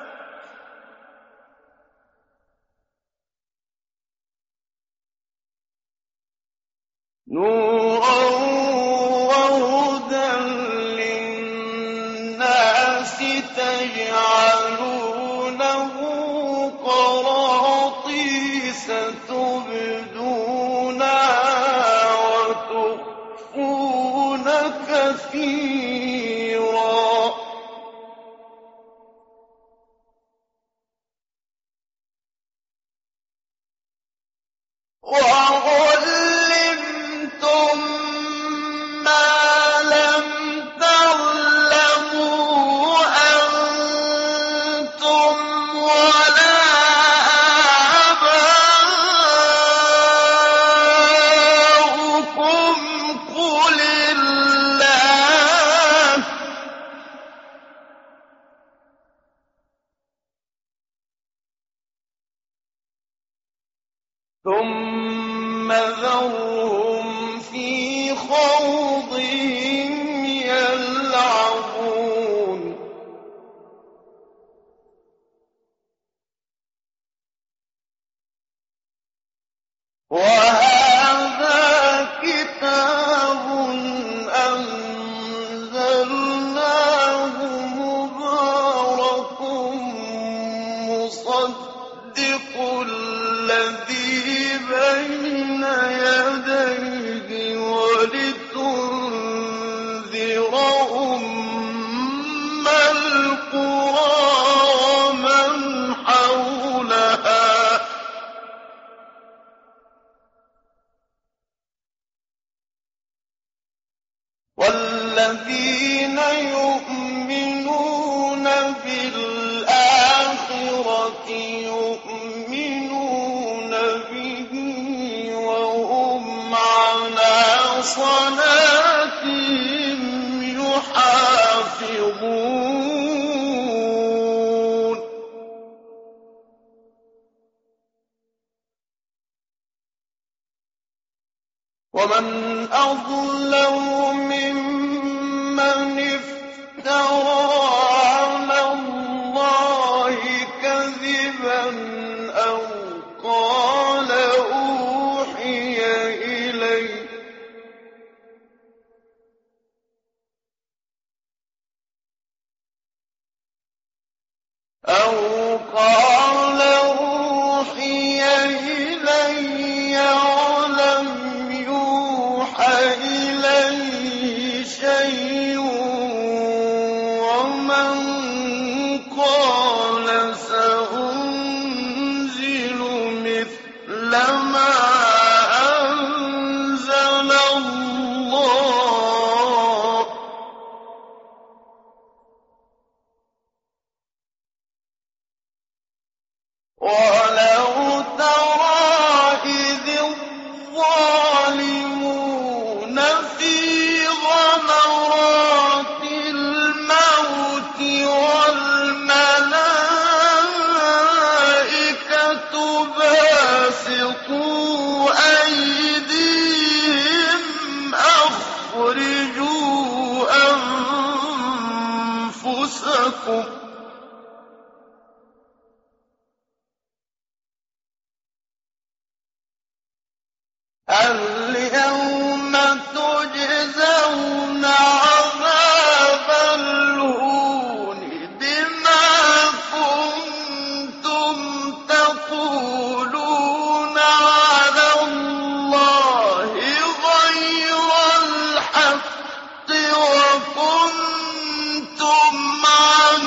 تَجْعَلُونَهُ قَرَاطِيسَ تُبْدُونَهَا وَتُخْفُونَ كَثِيرًا ۖ وَعُلِّمْتُم مَّا لَمْ تَعْلَمُوا أَنتُمْ وَلَا آبَاؤُكُمْ ۖ قُلِ اللَّهُ ۖ ثُمَّ ذَرْهُمْ فِي خَوْضِهِمْ يَلْعَبُونَ وَهَٰذَا كِتَابٌ أَنزَلْنَاهُ مُبَارَكٌ مُّصَدِّقُ الَّذِي بَيْنَ يَدَيْهِ وَلِتُنذِرَ أُمَّ الْقُرَىٰ وَمَنْ حَوْلَهَا ۚ وَالَّذِينَ يُؤْمِنُونَ بِالْآخِرَةِ يُؤْمِنُونَ بِهِ وَهُمْ عَلَىٰ صَلَاتِهِمْ يُحَافِظُونَ ومن أظلم ممن افترى على الله كذبا أو قال أوحي إلي ولم يوحى إليه شيء ومن قال سأنزل مثل ما أنزل الله ولو ترى إذ الظالمون في غمرات الموت والملائكة باسطوا أيديهم أخرجوا أنفسكم اليوم تجزون عذاب الهون بما كنتم تقولون على الله غير الحق وكنتم عن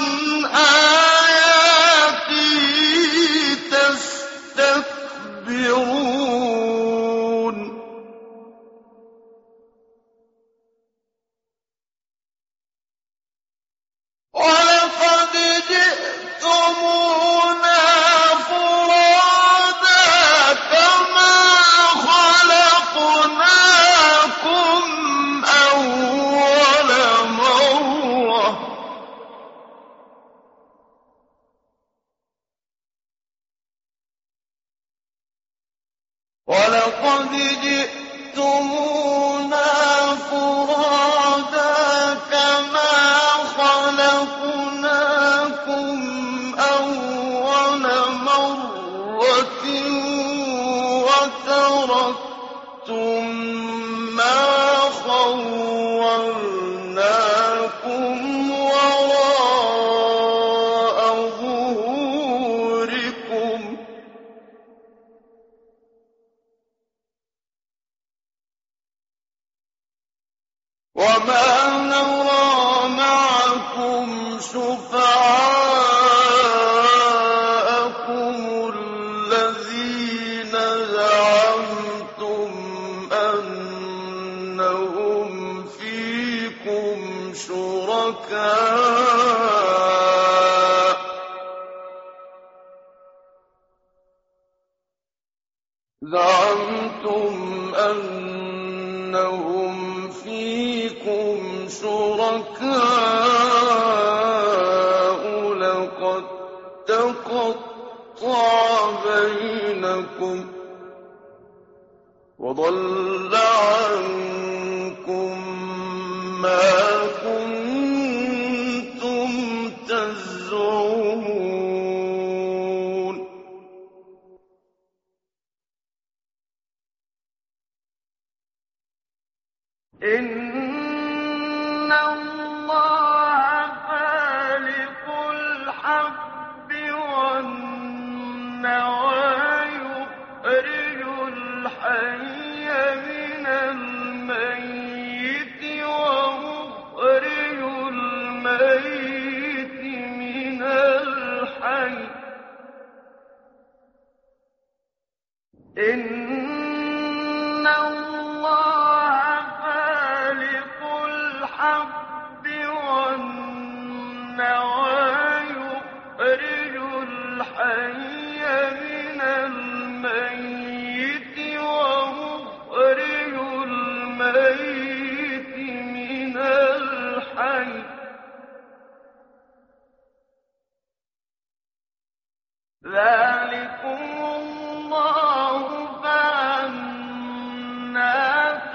آياته تستكبرون ولقد جئتمونا فرادا كما خلقناكم أول مرة ولقد جئتمونا فرادا كما خلقناكم أول مرة وتركتم ما خولناكم وراء ظهوركم وما نرى معكم شفعاءكم الذين زعمتم أنهم فيكم شركاء لقد تقطع بينكم وضل عنكم ما كنتم تزعمون إن الله فالق الحب والنوى يخرج الحي من الميت ومخرج الميت من الحي إن الله فالق الحب والنوى يخرج الحي من الميت ومخرج الميت من الحي ذلكم الله فأنا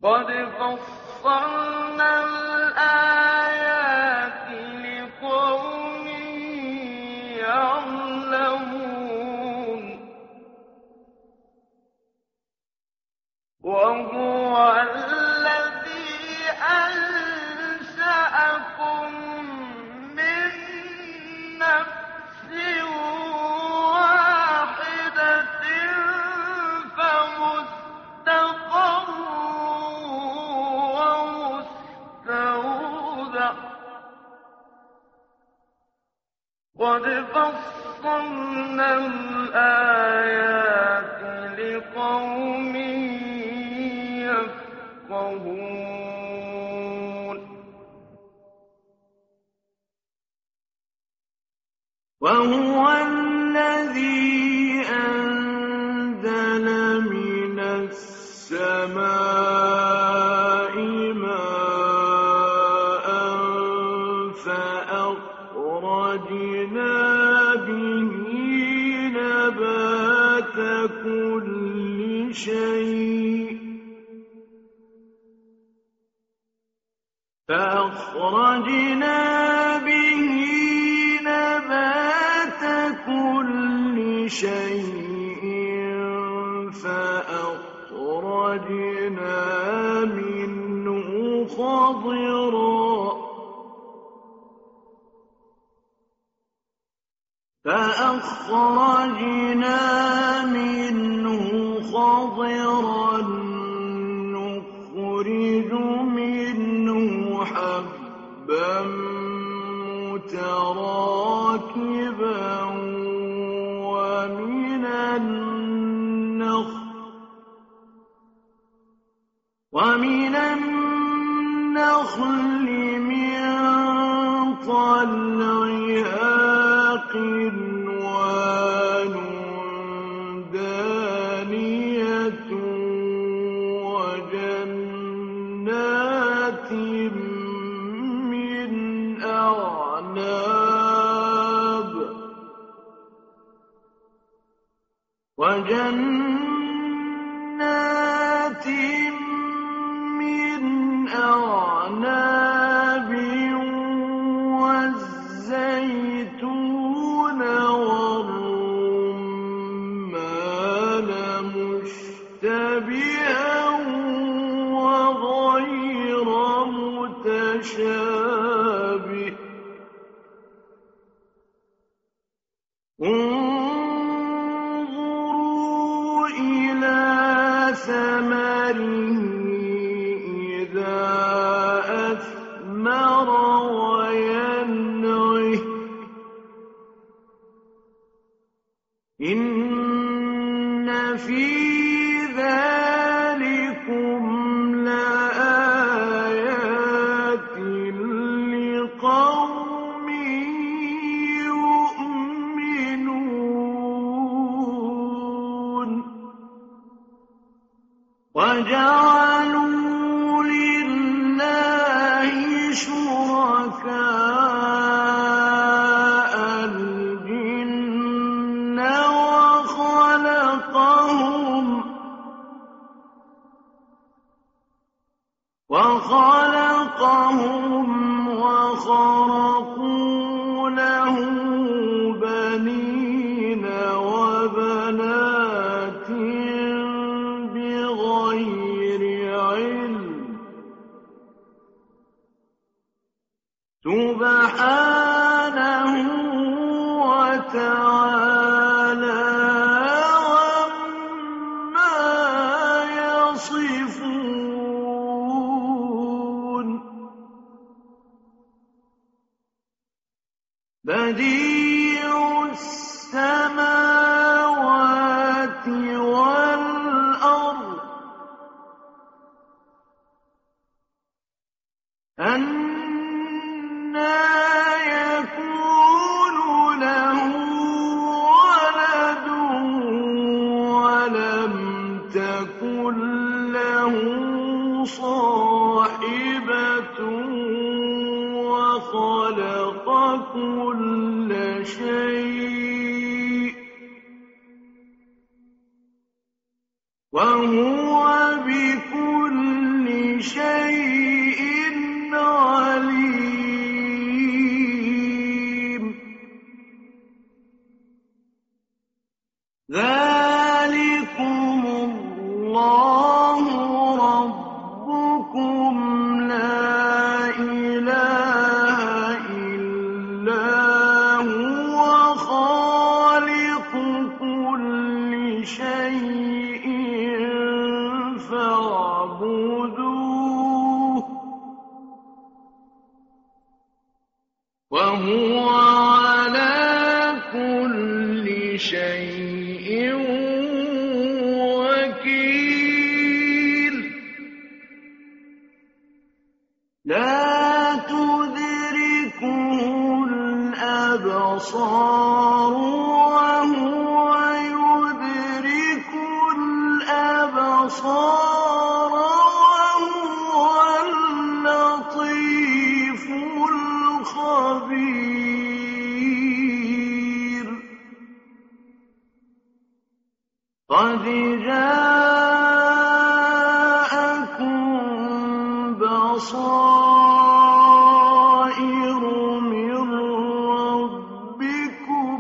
قد فصلنا الآيات لقوم يعلمون وهو الذي أنشأكم من نفس واحدة فمستقر ومستودع قد فصلنا الآيات لقوم يفقهون وهو الذي أنزل من السماء ماء فأخرجنا به نبات كل شيء فأخرجنا به نبات كل شيء فأخرجنا منه خضرا نخرج منه حبا متراكبا ومن النخل من طلعها قنوان دانية وجنات من أعناب والزيتون والرمان مشتبها وغير متشابه انظروا إلى ثمره إذا أثمر وينعه إن في ذلكم لآيات لقوم يؤمنون وجعلوا لله شركاء الجن وخلقهم وخرقوا له بنين وبنات بغير علم سبحانه وتعالى عما يصفون بديع السماوات والأرض أنى يكون له ولد ولم تكن له صاحبة وخلق كل شيء وهو بكل شيء عليم ذلكم الله ربكم لا إله إلا هو خالق كل شيء فاعبدوه وهو على كل شيء وكيل لا تدركه الأبصار وهو يدرك الأبصار وهو اللطيف الخبير قد جاءكم بصائر من ربكم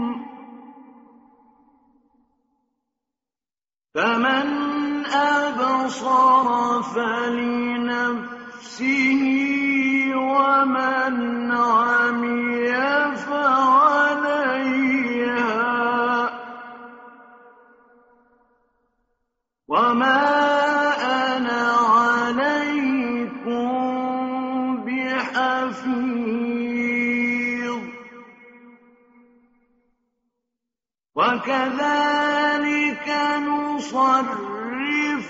فمن أبصر فلنفسه ومن عمي فعليها وما أنا عليكم بحفيظ وكذلك نصرف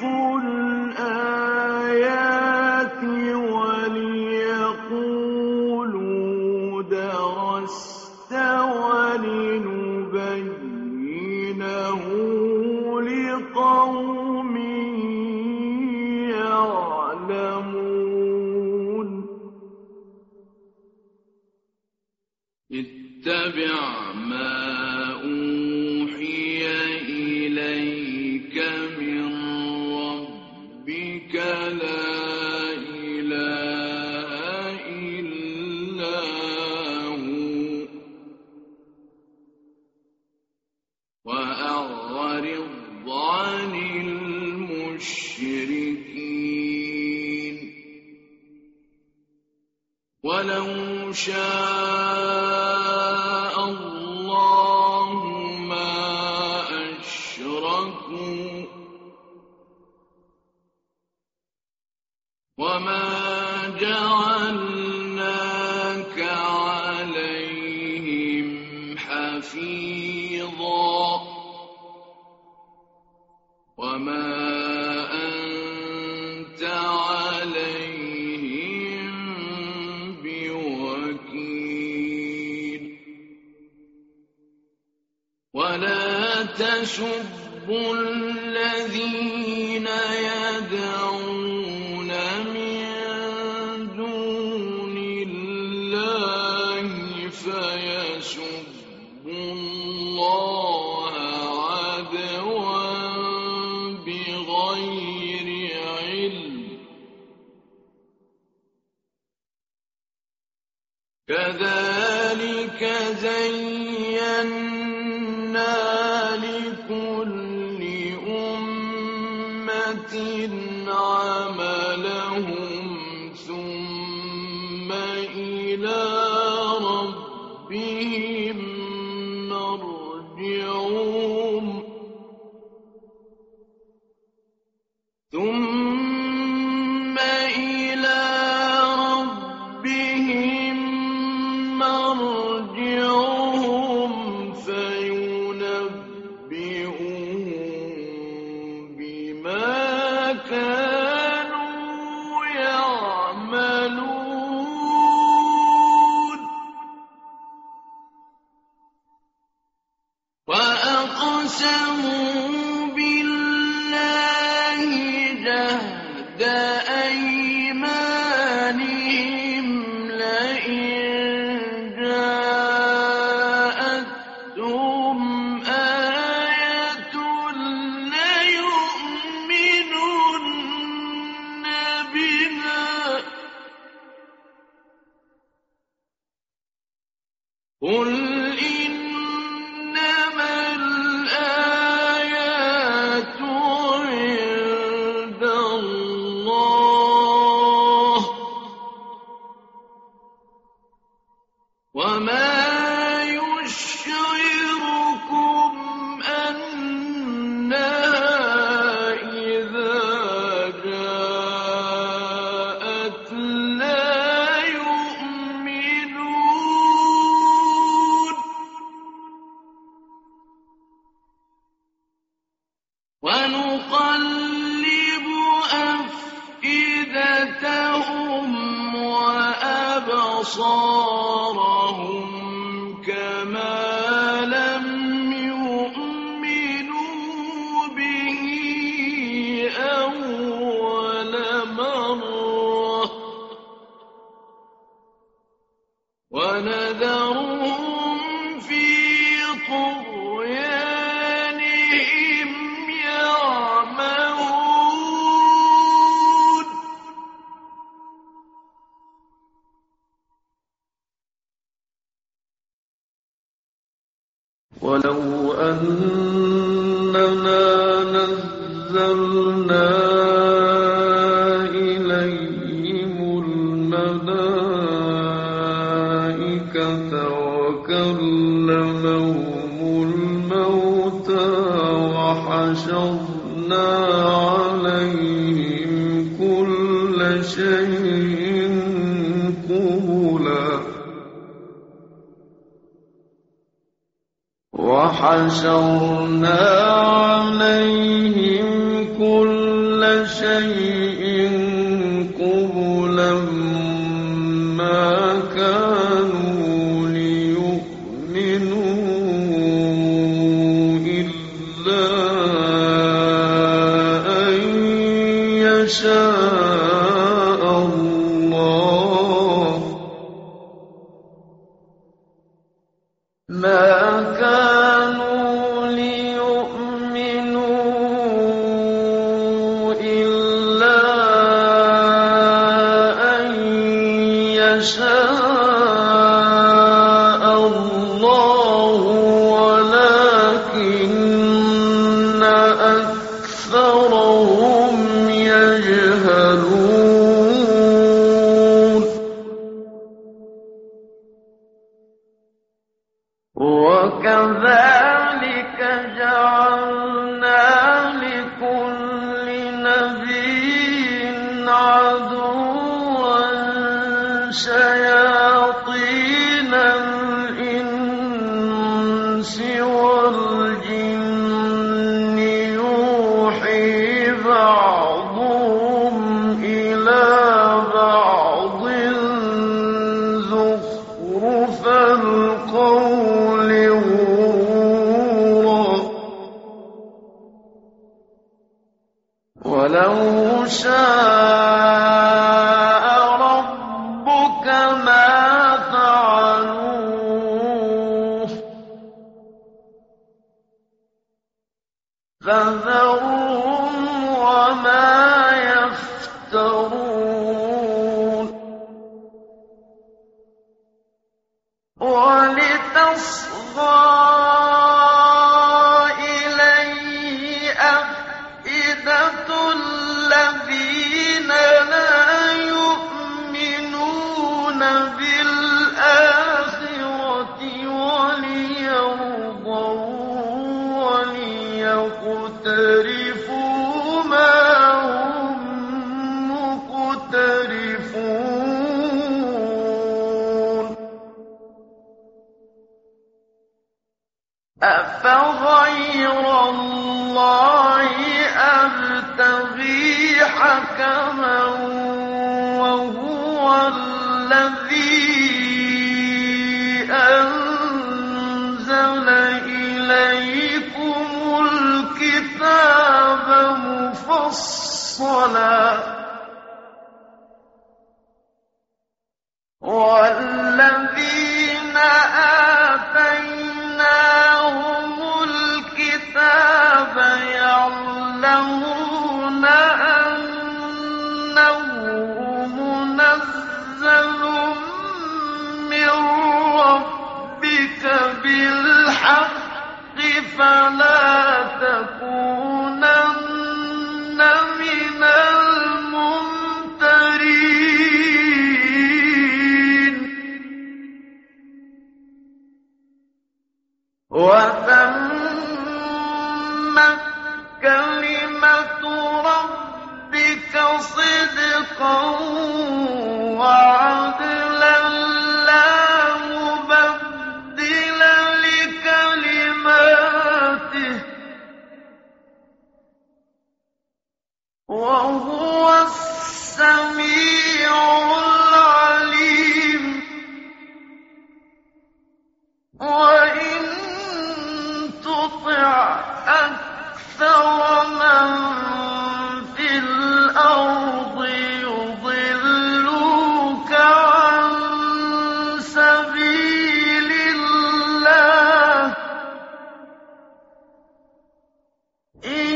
الآيات وليقولوا درست ولنبينه لقوم يعلمون اتبع ما أوحي إليك من ربك لا إله إلا هو وأعرض عن المشركين ولو شاء الله ما أشركوا وما جعلناك عليهم حفيظا وما أنت عليهم بوكيل ولا تسبوا الذين يدعون من دون الله فيسبوا الله عدوا بغير علم كذلك زينا لكل أمة عملهم ثم إلى ربهم مرجعهم فينبئهم بما كانوا يعملون قُلْ إِنَّمَا الْآيَاتُ عِندَ اللَّهِ وَمَا يُشْعِرُكُمْ أَنَّهَا إِذَا جَاءَتْ لَا يُؤْمِنُونَ وَنُقَلِّبُ أَفْئِدَتَهُمْ وَأَبْصَارَهُمْ كَمَا لَمْ يُؤْمِنُوا بِهِ أَوَّلَ مَرَّةٍ وَنَذَرُهُمْ فِي طُغْيَانِهِمْ يَعْمَهُونَ ولو أننا نزلنا إليهم الملائكة وكلمهم الموتى وحشرنا عليهم كل شيء قبلا وحشرنا عليهم كل شيء قبلا ما كانوا ليؤمنوا إلا أن يشاء الله ما كانوا ليؤمنوا إلا أن يشاء الله ولكن أكثرهم يجهلون وكذلك جعلنا لكل نبي عدوا شياطين الإنس والجن يوحي بعضهم إلى بعض زخرف القول غرورا ولو شاء ربك ما فعلوه فذرهم وما يفترون ولتصغى إليه أفئدة الذين لا يؤمنون بالآخرة وليرضوا وليقترفوا ما هم مقترفون أفغير الله أبتغي حكما وهو الذي أنزل إليكم الكتاب مفصلا والذين آتيناهم الكتاب يعلمون أنه منزل من ربك بِالْحَقِّ فَلَا تَكُونَنَّ مِنَ الْمُمْتَرِينَ وَتَمَّتْ كَلِمَةُ رَبِّكَ صِدْقًا وَعَدْلًا لَّا مُبَدِّلَ لِكَلِمَاتِهِ ۚ وَهُوَ السَّمِيعُ الْعَلِيمُ وَإِن تُطِعْ أَكْثَرَ مَن فِي الْأَرْضِ يُضِلُّوكَ عَن سَبِيلِ اللَّهِ ۚ إِن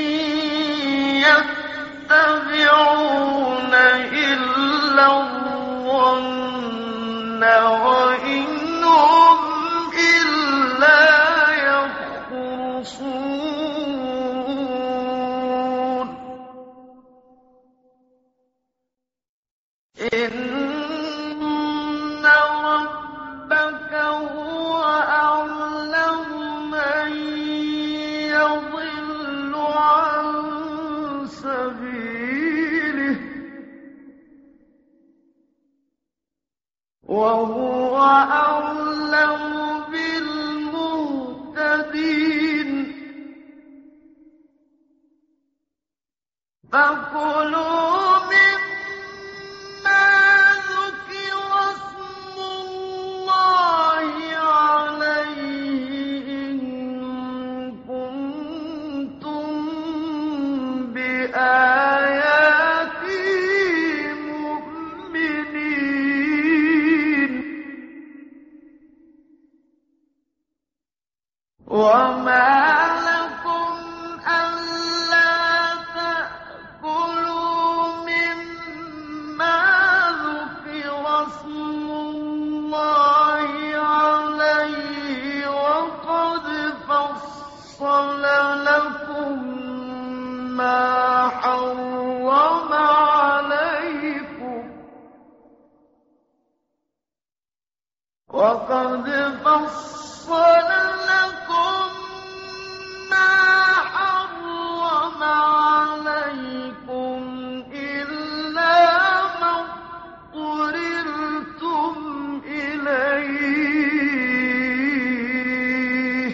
يَتَّبِعُونَ إِلَّا الظَّنَّ وَإِنْ هُمْ إِلَّا يَخْرُصُونَ إِنَّ رَبَّكَ هُوَ أَعْلَمُ مَن يَضِلُّ عَن سَبِيلِهِ ۖ وَهُوَ أَعْلَمُ بِالْمُهْتَدِينَ فَكُلُوا مِمَّا ذُكِرَ اسْمُ اللَّهِ عَلَيْهِ إِن كُنتُم بِآيَاتِهِ مُؤْمِنِينَ وَمَا لَكُمْ أَلَّا تَأْكُلُوا مِمَّا ذُكِرَ اسْمُ اللَّهِ عَلَيْهِ وَقَدْ فَصَّلَ لَكُم مَّا حَرَّمَ عَلَيْكُمْ إِلَّا مَا اضْطُرِرْتُمْ إِلَيْهِ ۗ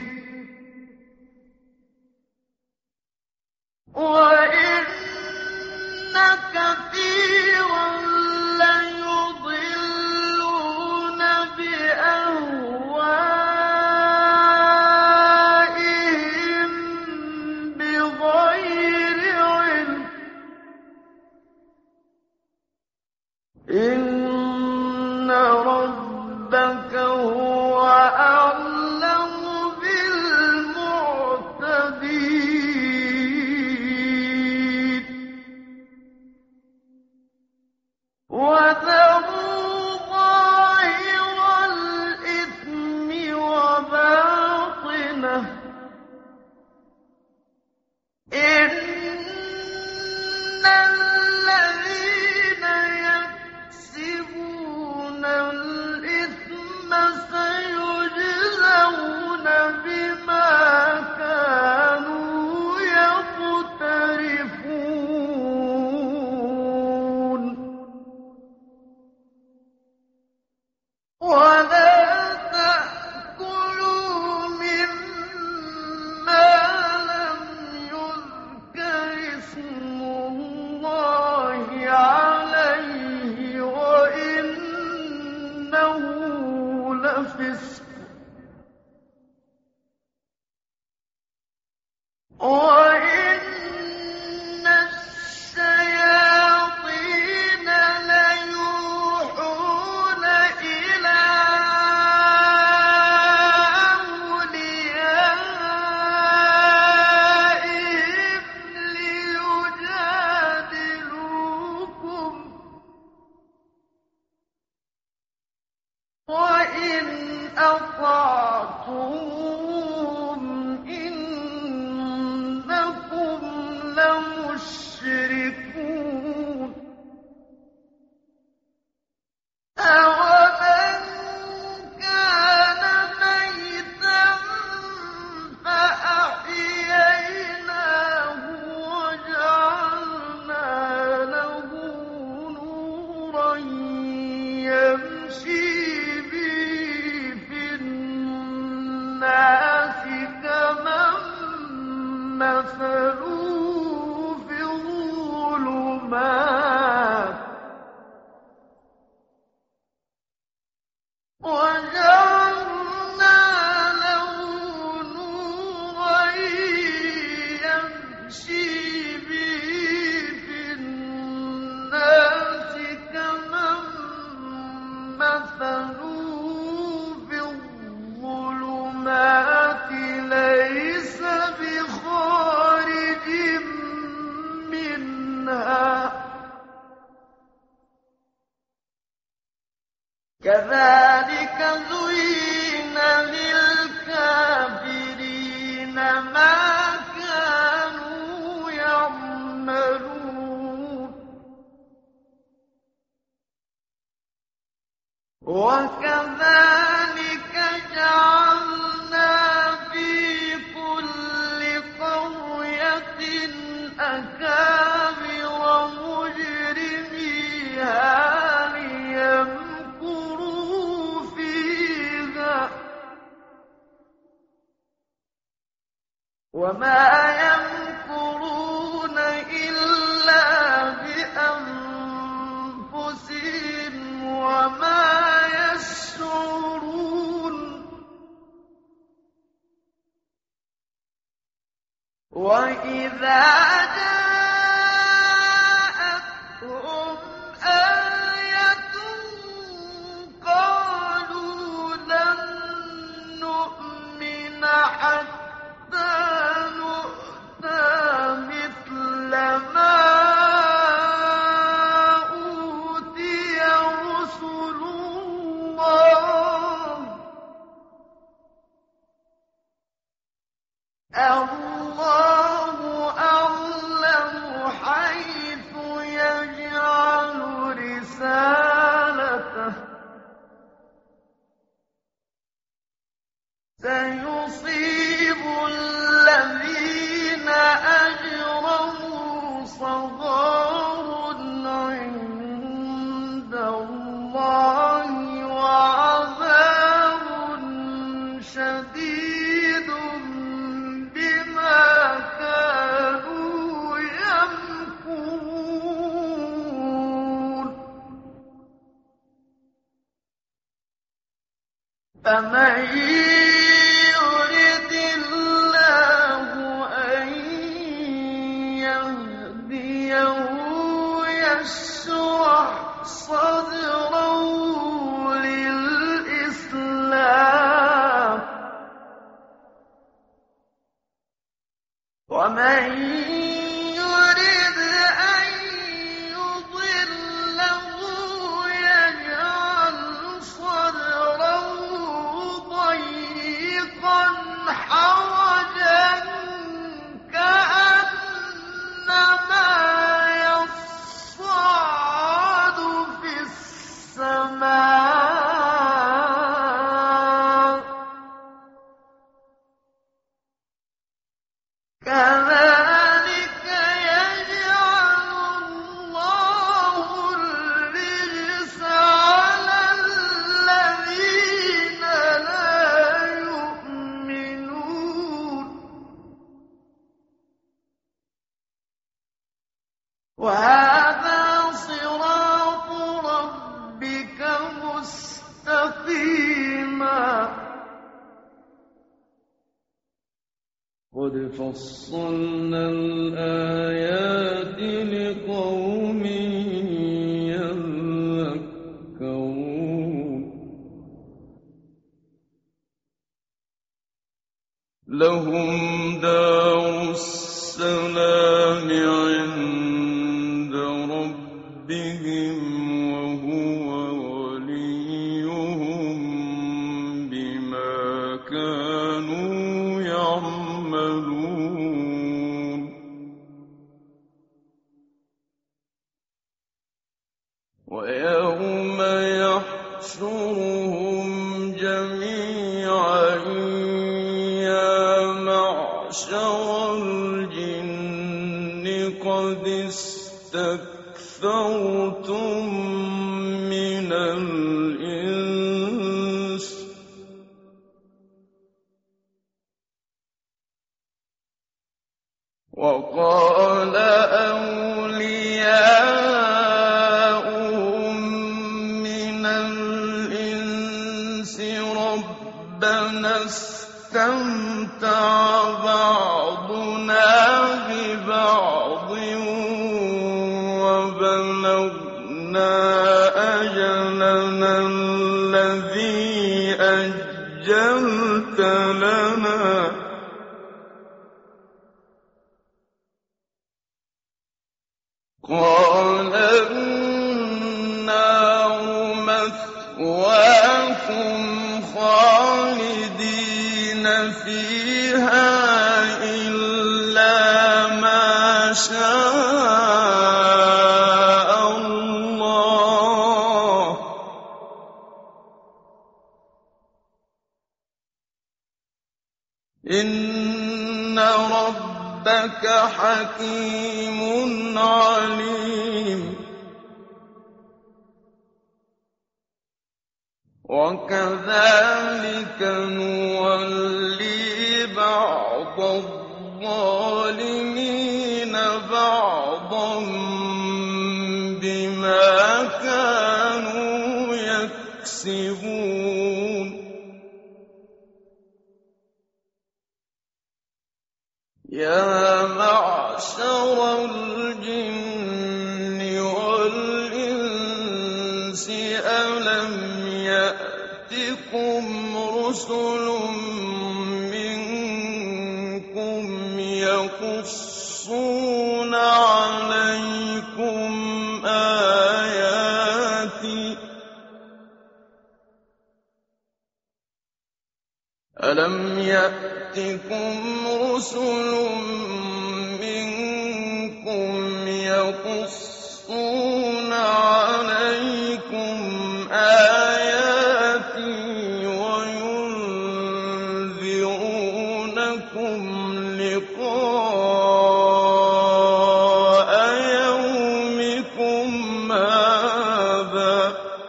وَإِنَّ كَثِيرًا لَّيُضِلُّونَ بِأَهْوَائِهِم بِغَيْرِ عِلْمٍ ۗ إِنَّ رَبَّكَ هُوَ أَعْلَمُ بِالْمُعْتَدِينَ وَذَرُوا ظَاهِرَ الْإِثْمِ وَبَاطِنَهُ ۚ إِنَّ الَّذِينَ يَكْسِبُونَ الْإِثْمَ سَيُجْزَوْنَ بِمَا كَانُوا يَقْتَرِفُونَ وَلَا تَأْكُلُوا مِمَّا لَمْ يُذْكَرِ اسْمُ اللَّهِ عَلَيْهِ وَإِنَّهُ لَفِسْقٌ ۗ وَإِنَّ الشَّيَاطِينَ لَيُوحُونَ إِلَىٰ أَوْلِيَائِهِمْ لِيُجَادِلُوكُمْ ۖ وَإِنْ أَطَعْتُمُوهُمْ يشركون أَوَمَن كَانَ مَيْتًا فَأَحْيَيْنَاهُ وَجَعَلْنَا لَهُ نُورًا يَمْشِي بِهِ فِي النَّاسِ كَمَن مَّثَلُهُ فِي الظُّلُمَاتِ وَجَعَلْنَا لَهُ نُورًا يَمْشِي بِهِ فِي النَّاسِ كَمَن مَّثَلُهُ فِي الظُّلُمَاتِ لَيْسَ بِخَارِجٍ مِّنْهَا ۚ كَذَٰلِكَ زُيِّنَ لِلْكَافِرِينَ مَا كَانُوا يَعْمَلُونَ وَكَذَٰلِكَ جَعَلْنَا فِي كُلِّ قَرْيَةٍ أَكَابِرَ مُجْرِمِيهَا لِيَمْكُرُوا فِيهَا ۖ وَمَا يَمْكُرُونَ إِلَّا بِأَنفُسِهِمْ وَمَا يَشْعُرُونَ وَإِذَا جَاءَتْهُمْ آيَةٌ قَالُوا لَن نُّؤْمِنَ حَتَّىٰ نُؤْتَىٰ مِثْلَ مَا أُوتِيَ رُسُلُ اللَّهِ ۘ اللَّهُ أَعْلَمُ حَيْثُ يَجْعَلُ رِسَالَتَهُ ۗ سَيُصِيبُ الَّذِينَ أَجْرَمُوا صَغَارٌ عِندَ اللَّهِ وَعَذَابٌ شَدِيدٌ بِمَا كَانُوا يَمْكُرُونَ فَمَن يُرِدِ اللَّهُ أَن يَهْدِيَهُ يَشْرَحْ صَدْرَهُ لِلْإِسْلَامِ ۖ وَمَن يُرِدْ أَن يُضِلَّهُ يَجْعَلْ صَدْرَهُ ضَيِّقًا حَرَجًا كَأَنَّمَا يَصَّعَّدُ فِي السَّمَاءِ ۚ كَذَٰلِكَ يَجْعَلُ اللَّهُ الرِّجْسَ عَلَى الَّذِينَ لَا يُؤْمِنُونَ وَهَٰذَا صِرَاطُ رَبِّكَ مُسْتَقِيمًا ۗ قَدْ فَصَّلْنَا الْآيَاتِ لِقَوْمٍ يَذَّكَّرُونَ لَهُمْ دَارُ السَّلَامِ عِندَ رَبِّهِمْ وَهُوَ وَلِيُّهُم بِمَا كَانُوا يَعْمَلُونَ ويوم يحشرهم جميعا يا معشر الجن قد استكثرتم من الإنس وقال أولياؤهم من الإنس ربنا استمتع بعضنا ببعض وبلغنا أجلنا الذي أجلت لنا قال النار مثواكم خالدين فيها إلا ما شاء الله إن ربك حكيم عليم وكذلك نولي بعض الظالمين بعضا بما كانوا يكسبون يا معشر الجن والإنس ألم يأتكم رسل منكم يقصون عليكم آياتي ألم يأتكم رسل منكم يقصون عليكم آياتي وينذرونكم لقاء يومكم هذا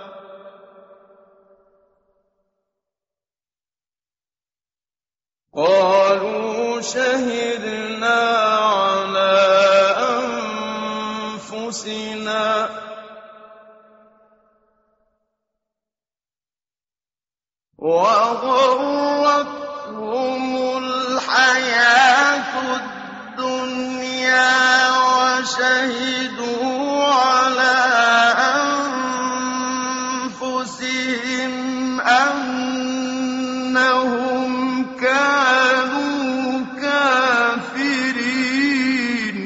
قالوا شهدنا على أنفسنا وغرتهم الحياة الدنيا وشهدوا على أنفسهم أنهم كانوا كافرين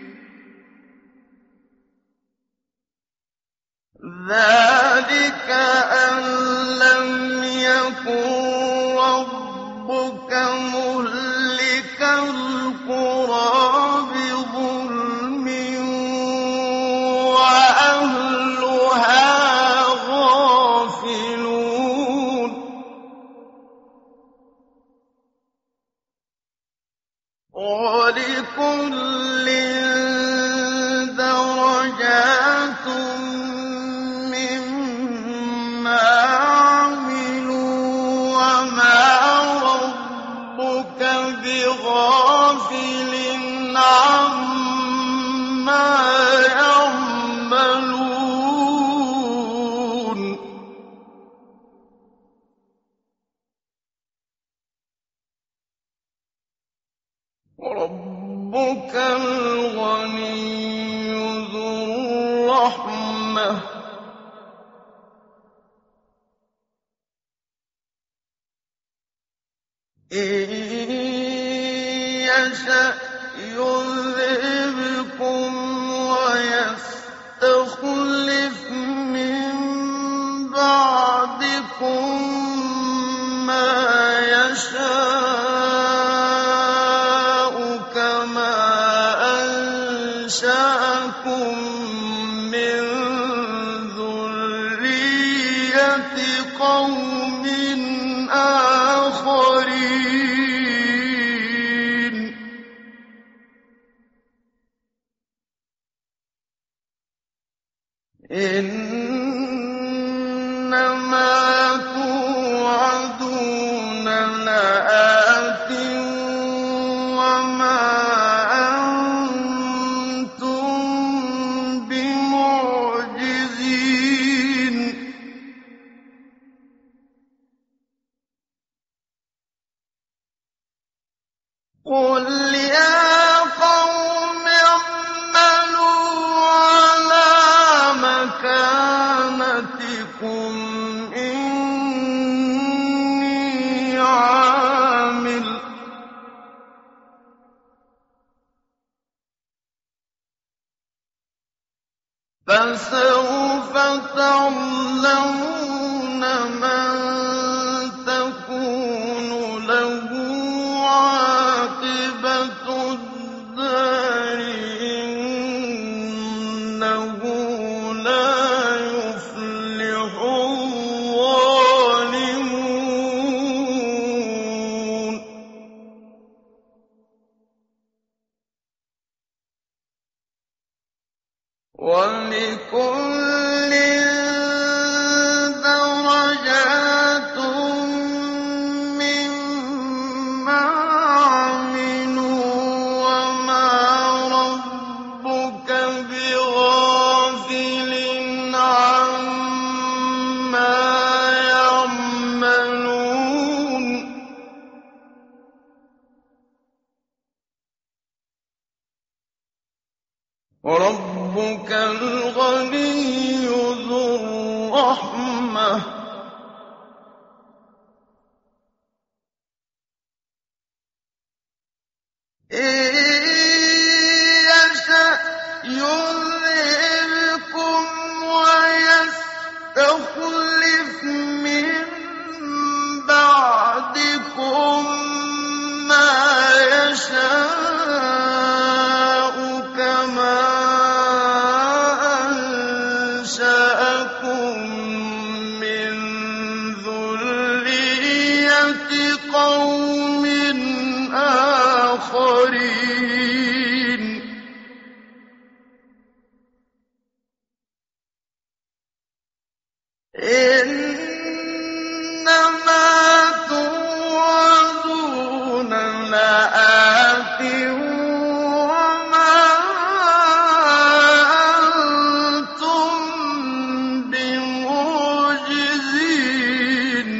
ذلك أن لم يكن ربك مهلك القرى بظلم وأهلها غافلون ولكل درجات مما عملوا وما ربك بغافل عما يعملون ربك الغني ذو الرحمة إن يشأ يذهبكم ويستخلف من بعدكم ما يشاء كما أنشأكم من قَوْمٍ آخَرِينَ إِنَّمَا تُوعَدُونَ لَآتٍ وَمَا أَنتُم بِمُعْجِزِينَ قُلْ يَا قَوْمِ اعْمَلُوا عَلَىٰ مَكَانَتِكُمْ إِنِّي عَامِلٌ ۖ فَسَوْفَ تَعْلَمُونَ مَن تَكُونُ لَهُ عَاقِبَةُ الدَّارِ ۗ إِنَّهُ لَا يُفْلِحُ الظَّالِمُونَ وَلِكُلٍّ دَرَجَاتٌ مِّمَّا عَمِلُوا ۚ وَمَا رَبُّكَ بِغَافِلٍ عَمَّا يَعْمَلُونَ رَبُّكَ الْغَنِيُّ ذُو الرَّحْمَةِ ۚ إِن يَشَأْ يُذْهِبْكُمْ وَيَسْتَخْلِفْ مِن بَعْدِكُم مَّا يَشَاءُ كَمَا أَنشَأَكُم مِّن ذُرِّيَّةِ قَوْمٍ آخَرِينَ إِنَّمَا تُوعَدُونَ لَآتٍ وَمَا أَنتُم بِمُعْجِزِينَ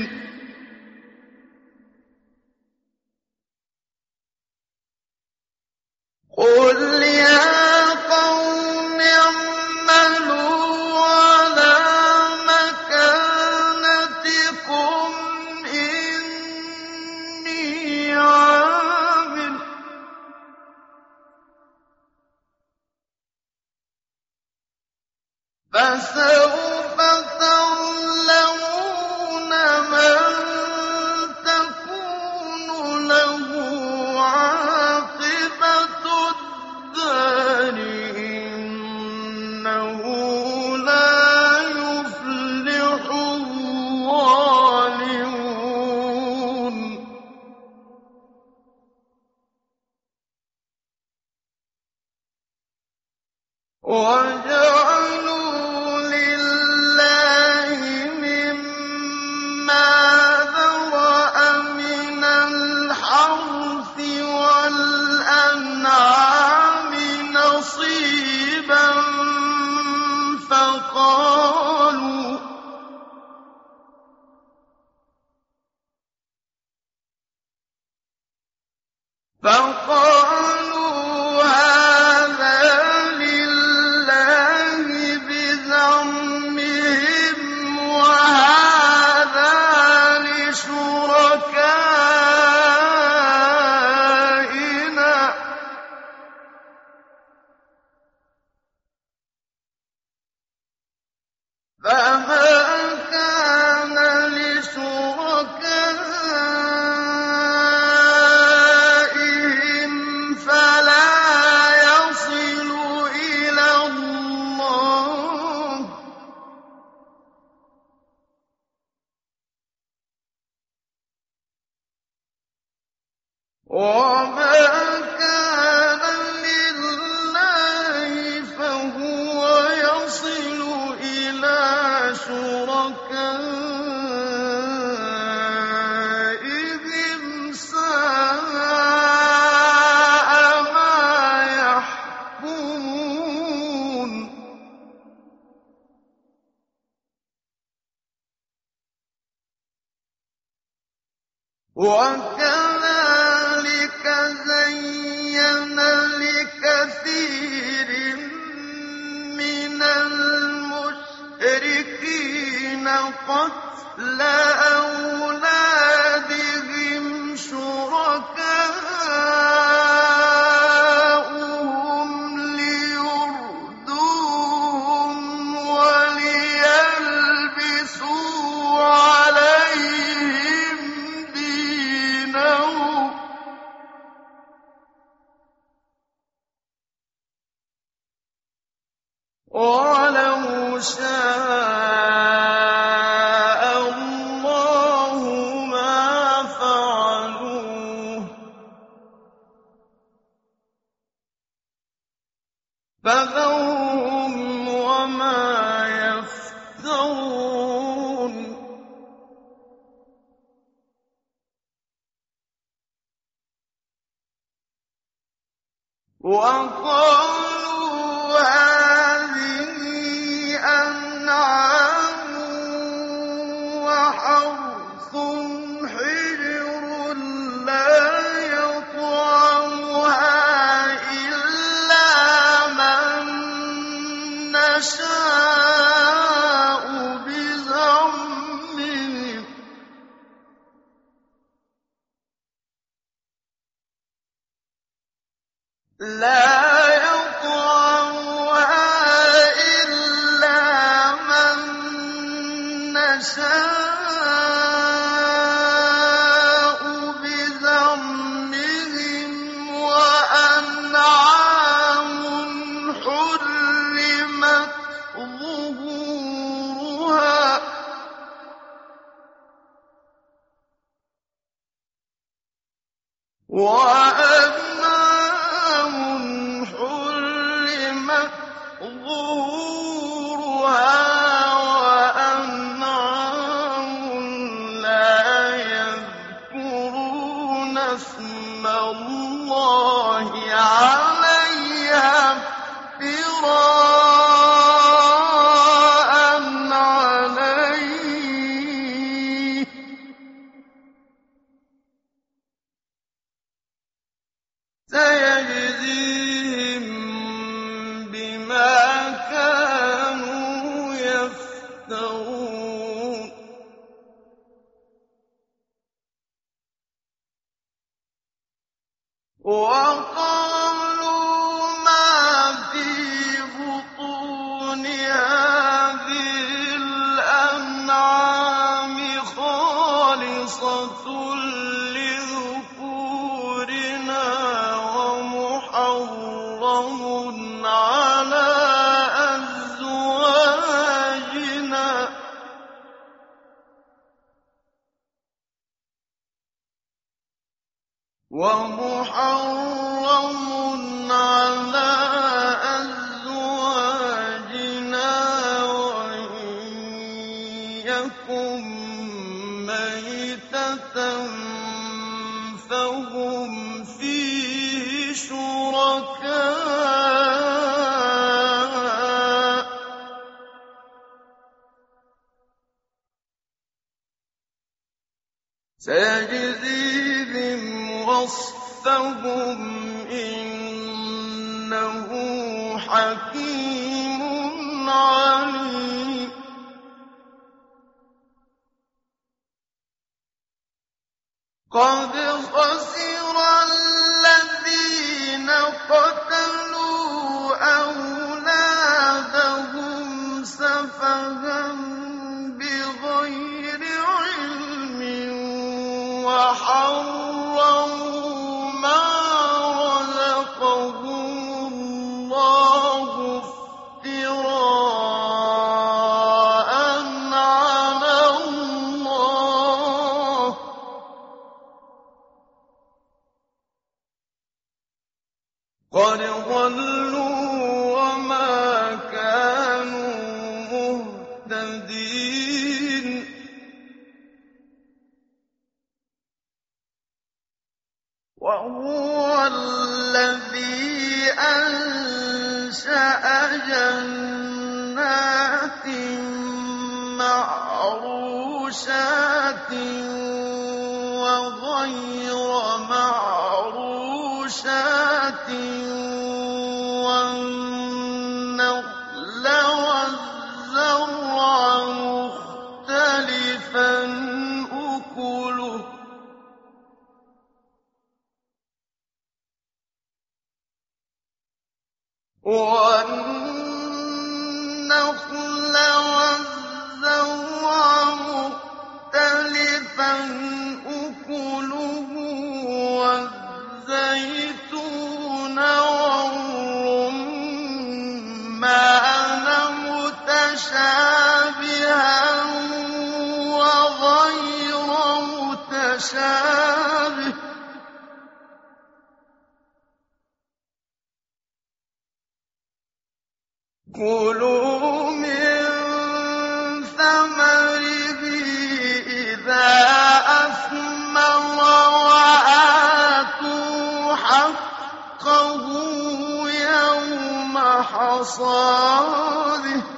قُلْ يَا قَوْمِ اعْمَلُوا عَلَىٰ مَكَانَتِكُمْ إِنِّي عَامِلٌ ۖ فَسَوْفَ تَعْلَمُونَ مَن تَكُونُ لَهُ عَاقِبَةُ الدَّارِ ۗ إِنَّهُ لَا يُفْلِحُ الظَّالِمُونَ وَجَعَلُوا لِلَّهِ مِمَّا ذَرَأَ مِنَ الْحَرْثِ وَالْأَنْعَامِ نَصِيبًا فَقَالُوا هَٰذَا لِلَّهِ بِزَعْمِهِمْ وَهَٰذَا لِشُرَكَائِنَا ۖ فَمَا كَانَ لِشُرَكَائِهِمْ فَلَا يَصِلُ إِلَى اللَّهِ ۖ وَمَا كَانَ لِلَّهِ فَهُوَ يَصِلُ إِلَىٰ شُرَكَائِهِمْ ۗ سَاءَ مَا يَحْكُمُونَ وَكَذَٰلِكَ زَيَّنَ لِكَثِيرٍ مِّنَ الْمُشْرِكِينَ قَتْلَ أَوْلَادِهِمْ شُرَكَاؤُهُمْ لِيُرْدُوهُمْ وَلِيَلْبِسُوا عَلَيْهِمْ دِينَهُمْ ۖ وَلَوْ شَاءَ اللَّهُ مَا فَعَلُوهُ ۖ فَذَرْهُمْ وَمَا يَفْتَرُونَ وَقَالُوا هَٰذِهِ أَنْعَامٌ وَحَرْثٌ حِجْرٌ لَّا يَطْعَمُهَا إِلَّا مَن نَّشَاءُ بِزَعْمِهِمْ ۚ لَا يَطْعَمُهَا إِلَّا مَن نَّشَاءُ بِزَعْمِهِمْ ۚ وَأَنْعَامٌ حُرِّمَتْ ظُهُورُهَا ۚ وَأَنْعَامٌ حُرِّمَتْ ظُهُورُهَا وَأَنْعَامٌ لَّا يَذْكُرُونَ اسْمَ اللَّهِ عَلَيْهَا افْتِرَاءً عَلَيْهِ ۚ سَيَجْزِيهِم بِمَا كَانُوا يَفْتَرُونَ وَقَالُوا مَا فِي بُطُونِ هَٰذِهِ الْأَنْعَامِ خَالِصَةٌ لِّذُكُورِنَا وَمُحَرَّمٌ عَلَىٰ أَزْوَاجِنَا ۖ وَإِن يَكُن مَّيْتَةً فَهُمْ فِيهِ شُرَكَاءُ ۚ سَيَجْزِيهِمْ وَصْفَهُمْ ۚ إِنَّهُ حَكِيمٌ عَلِيمٌ قَدْ خَسِرَ الَّذِينَ قَتَلُوا أَوْلَادَهُمْ سَفَهًا بِغَيْرِ عِلْمٍ وَحَرَّمُوا مَا رَزَقَهُمُ اللَّهُ افْتِرَاءً عَلَى اللَّهِ ۚ وَالنَّخْلَ وَالزَّرْعَ مُخْتَلِفًا أُكُلُهُ وَالزَّيْتُونَ وَالرُّمَّانَ مُتَشَابِهًا وَغَيْرَ مُتَشَابِهٍ ۗ كُلُوا مِن ثَمَرِهِ إِذَا أَثْمَرَ وَآتُوا حَقَّهُ يَوْمَ حَصَادِهِ ۖ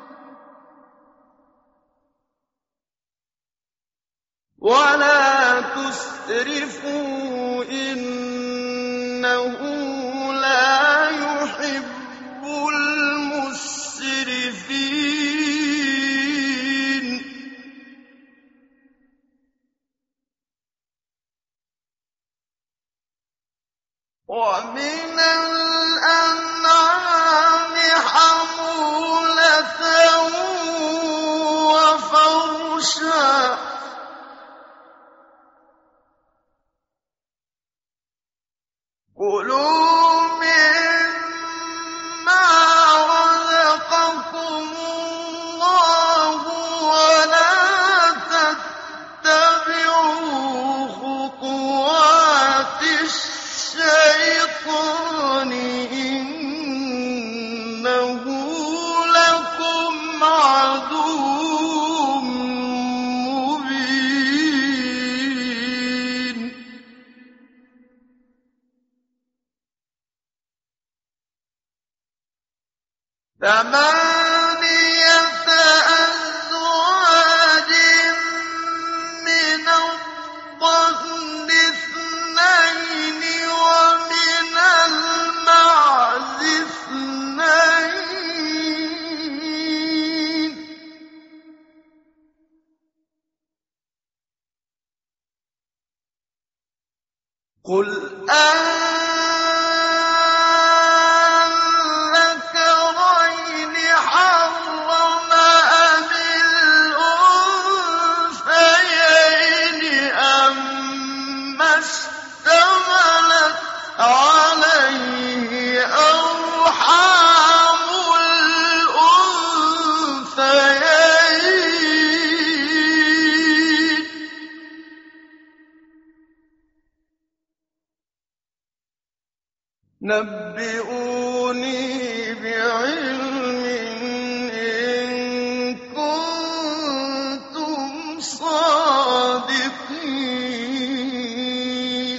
وَلَا تُسْرِفُوا إِنَّهُ لَا يُحِبُّ الْمُسْرِفِينَ. وَمِنَ الْأَنْعَامِ حَمُولَةً وَفَرْشًا ۚ كُلُوا مِمَّا رَزَقَكُمُ اللَّهُ وَلَا تَتَّبِعُوا خُطُوَاتِ الشَّيْطَانِ ۚ إِنَّهُ لَكُمْ عَدُوٌّ مُّبِينٌ. ثَمَانِيَةَ أَزْوَاجٍ مِّنَ الضَّأْنِ اثْنَيْنِ وَمِنَ الْمَعْزِ اثْنَيْنِ ۗ قُلْ أَنذَكَرَيْنِ حَرَّمَ أَمِ الْأُنثَيَيْنِ أَمَّا اشْتَمَلَتْ عَلَيْهِ أَرْحَامُ الْأُنثَيَيْنِ ۖ نَبِّئُونِي بِعِلْمٍ إِن كُنتُمْ صَادِقِينَ.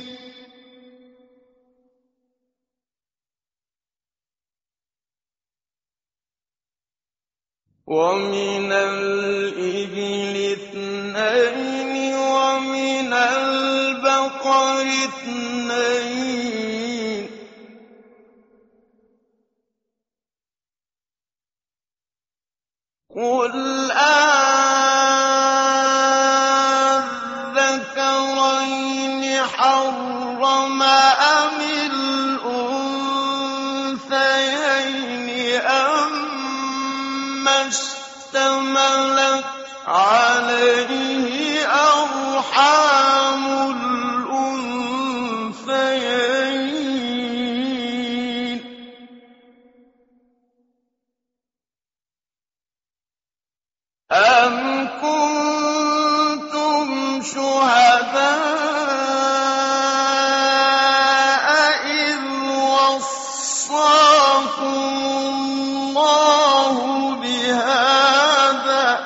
وَمِنَ الْإِبِلِ اثْنَيْنِ وَمِنَ الْبَقَرِ اثْنَيْنِ ۗ قُلْ أَنذَكَرَيْنِ حَرَّمَ أَمِ الْأُنثَيَيْنِ أَمَّا اشْتَمَلَتْ عَلَيْهِ أَرْحَامُ الْأُنثَيَيْنِ ۖ أَمْ كُنتُمْ شُهَدَاءَ إِذْ وَصَّاكُمُ اللَّهُ بِهَٰذَا ۖ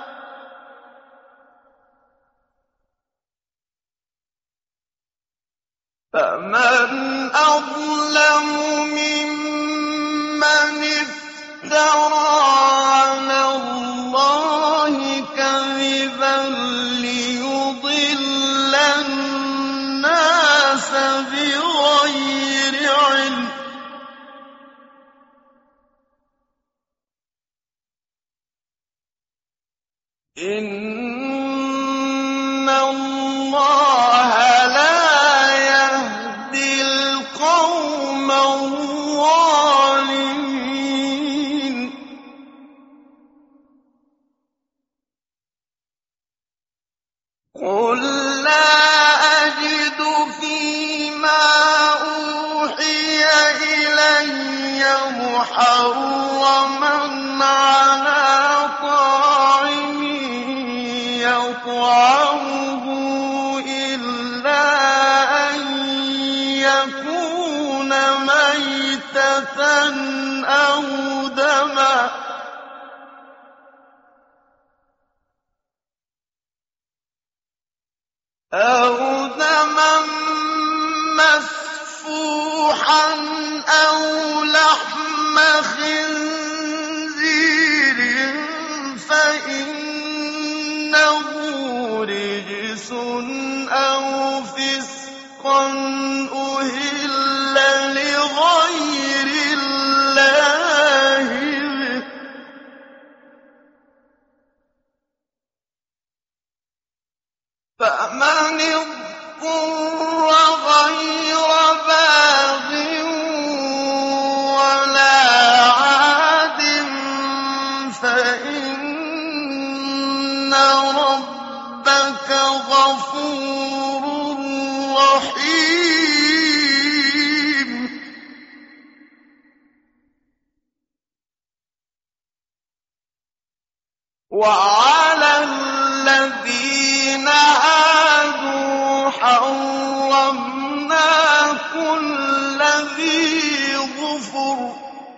فَمَنْ أَظْلَمُ مِمَّنِ افْتَرَىٰ عَلَى اللَّهِ كَذِبًا إِنَّ اللَّهَ لَا يَهْدِي الْقَوْمَ الظَّالِمِينَ قُل لَّا أَجِدُ فِيمَا أُوحِيَ إِلَيَّ مُحَرَّمًا عَلَىٰ طَاعِمٍ يَطْعَمُهُ إِلَّا أَن يَكُونَ مَيْتَةً أَوْ دَمًا مَّسْفُوحًا أَوْ لَحْمَ خِنزِيرٍ فَإِنَّهُ رِجْسٌ أَوْ فِسْقًا أُهِلَّ لِغَيْرِ اللَّهِ بِهِ ۚ فَمَنِ اضْطُرَّ غَيْرَ بَاغٍ وَلَا عَادٍ فَإِنَّ رَبَّكَ غَفُورٌ رَّحِيمٌ وَعَلَى الَّذِينَ هَادُوا حَرَّمْنَا كُلَّ ذِي ظُفُرٍ ۖ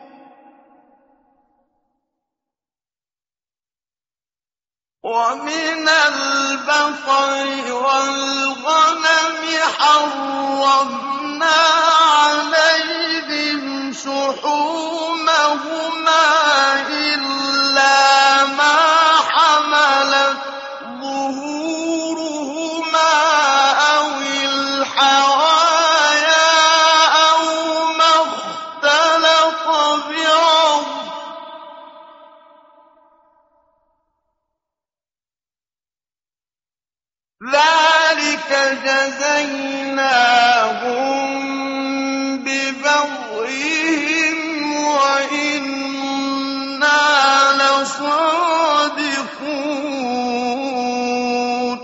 وَمِنَ الْبَقَرِ وَالْغَنَمِ حَرَّمْنَا عَلَيْهِمْ شُحُومَهُمَا إِلَّا مَا حَمَلَتْ ظُهُورُهُمَا أَوِ الْحَوَايَا أَوْ مَا اخْتَلَطَ بِعَظْمٍ ۚ ذَٰلِكَ جَزَيْنَاهُم بِبَغْيِهِمْ وَإِنَّا لَصَادِقُونَ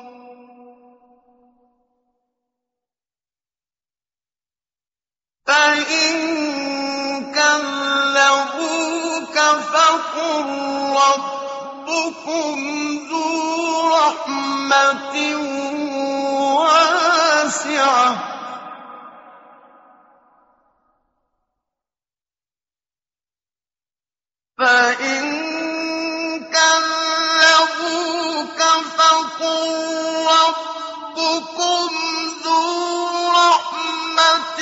فَإِن كَذَّبُوكَ فَقُل رَّبُّكُمْ ذُو رَحْمَةٍ وَاسِعَةٍ ۚ فَإِن كَذَّبُوكَ فَقُل رَّبُّكُمْ ذُو رَحْمَةٍ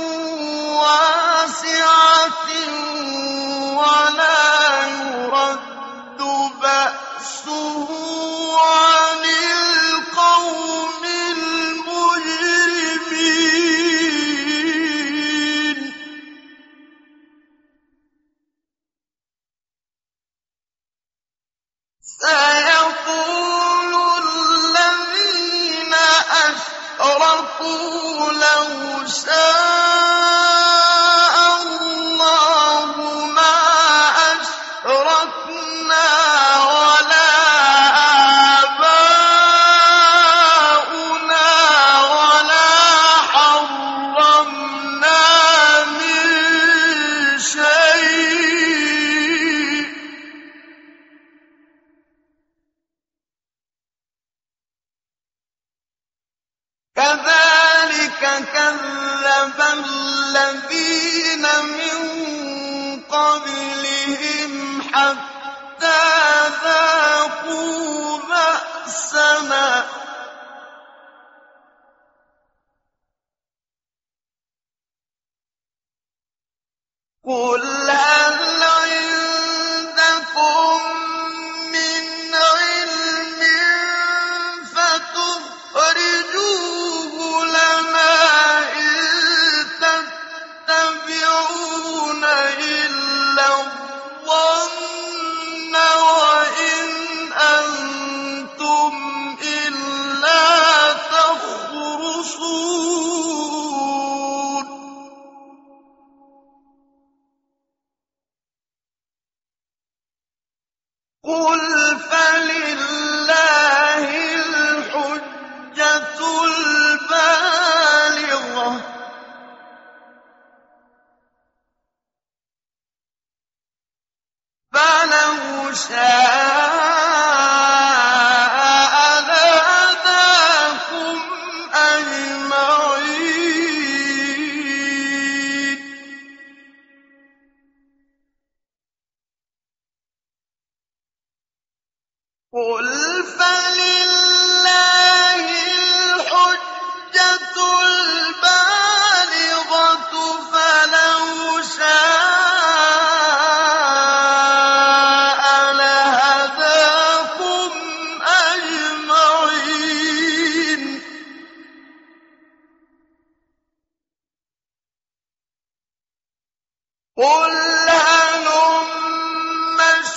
وَاسِعَةٍ وَلَا يُرَدُّ بَأْسُهُ عَنِ الْقَوْمِ الْمُجْرِمِينَ سَيَقُولُ الَّذِينَ أَشْرَكُوا لَوْ شَاءَ اللَّهُ مَا أَشْرَكْنَا وَلَا آبَاؤُنَا وَلَا حَرَّمْنَا مِن شَيْءٍ ۚ كَذَٰلِكَ كَذَّبَ الَّذِينَ مِن قَبْلِهِمْ حَتَّىٰ ذَاقُوا بَأْسَنَا ۗ قُلْ هَلْ عِندَكُم مِّنْ عِلْمٍ فَتُخْرِجُوهُ لَنَا ۖ إِن تَتَّبِعُونَ إِلَّا الظَّنَّ وَإِنْ أَنتُمْ قُلْ فَلِلَّهِ الْحُجَّةُ الْبَالِغَةُ ۖ فَلَوْ شَاءَ لَهَدَاكُمْ أَجْمَعِينَ. قُلْ فَلِلَّهِ الْحُجَّةُ الْبَالِغَةُ ۖ فَلَوْ شَاءَ لَهَدَاكُمْ أَجْمَعِينَ. قُلْ هَلُمَّ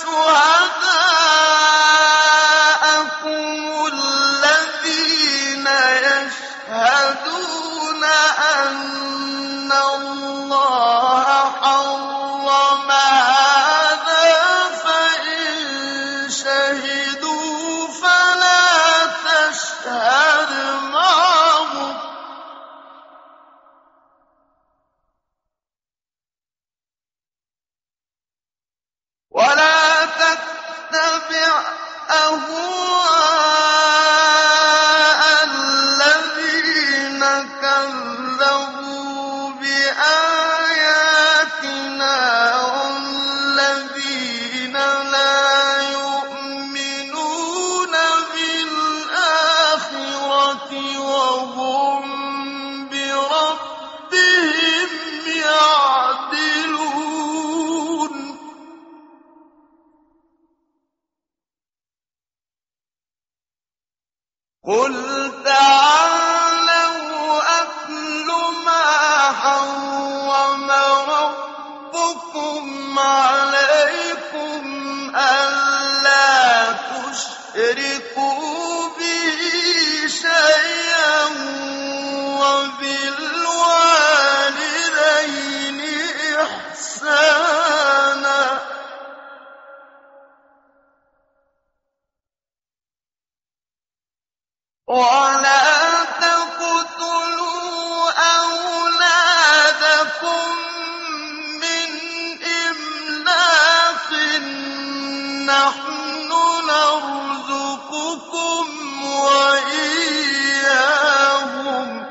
شُهَدَاءَكُمُ الَّذِينَ يَشْهَدُونَ أَنَّ اللَّهَ حَرَّمَ هَٰذَا ۖ فَإِن شَهِدُوا فَلَا تَشْهَدْ مَعَهُمْ ۚ وَلَا تَتَّبِعْ أَهْوَاءَ الَّذِينَ كَذَّبُوا بِآيَاتِنَا وَالَّذِينَ لَا يُؤْمِنُونَ بِالْآخِرَةِ وَهُم بِرَبِّهِمْ يَعْدِلُونَ. قُلْ تَعَالَوْا أَتْلُ مَا حَرَّمَ رَبُّكُمْ عَلَيْكُمْ أَلَّا تُشْرِكُوا بِهِ شَيْئًا وَبِالْوَالِدَيْنِ إِحْسَانًا ۖ وَلَا تَقْتُلُوا أَوْلَادَكُم مِّنْ إِمْلَاقٍ ۖ نَّحْنُ نَرْزُقُكُمْ وَإِيَّاهُمْ ۖ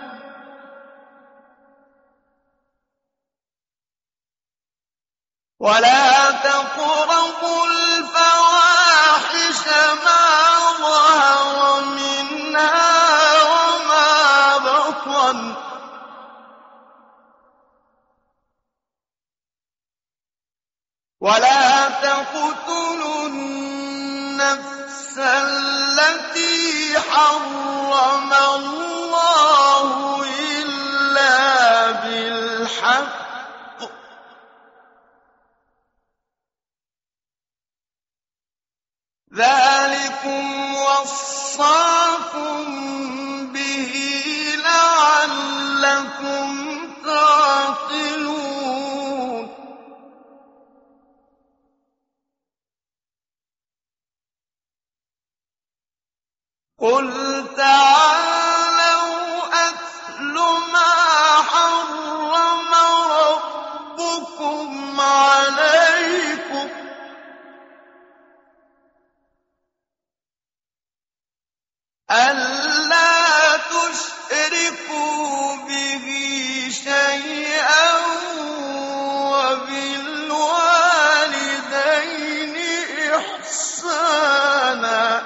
وَلَا تَقْرَبُوا الْفَوَاحِشَ مَا ظَهَرَ مِنْهَا وَمَا بَطَنَ ۖ وَلَا تَقْتُلُوا النَّفْسَ الَّتِي حَرَّمَ اللَّهُ إِلَّا بِالْحَقِّ ۚ ذَٰلِكُمْ وَصَّاكُم بِهِ لَعَلَّكُمْ تَعْقِلُونَ. قُلْ تَعَالَوْا أَتْلُ مَا حَرَّمَ رَبُّكُمْ عَلَيْكُمْ ۖ أَلَّا تُشْرِكُوا بِهِ شَيْئًا وَبِالْوَالِدَيْنِ إِحْسَانًا ۖ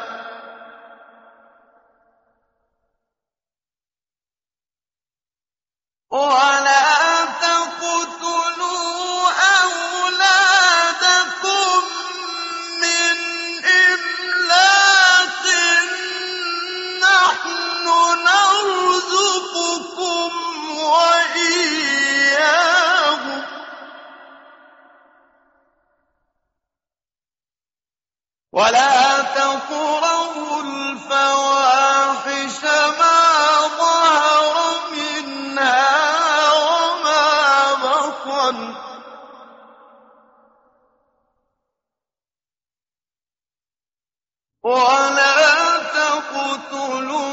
وَلَا تَقْتُلُوا أَوْلَادَكُم مِّنْ إِمْلَاقٍ ۖ نَّحْنُ نَرْزُقُكُمْ وَإِيَّاهُمْ ۖ وَلَا تَقْرَبُوا الْفَوَاحِشَ مَا ظَهَرَ مِنْهَا وَمَا بَطَنَ ۖ ولا تقتلوا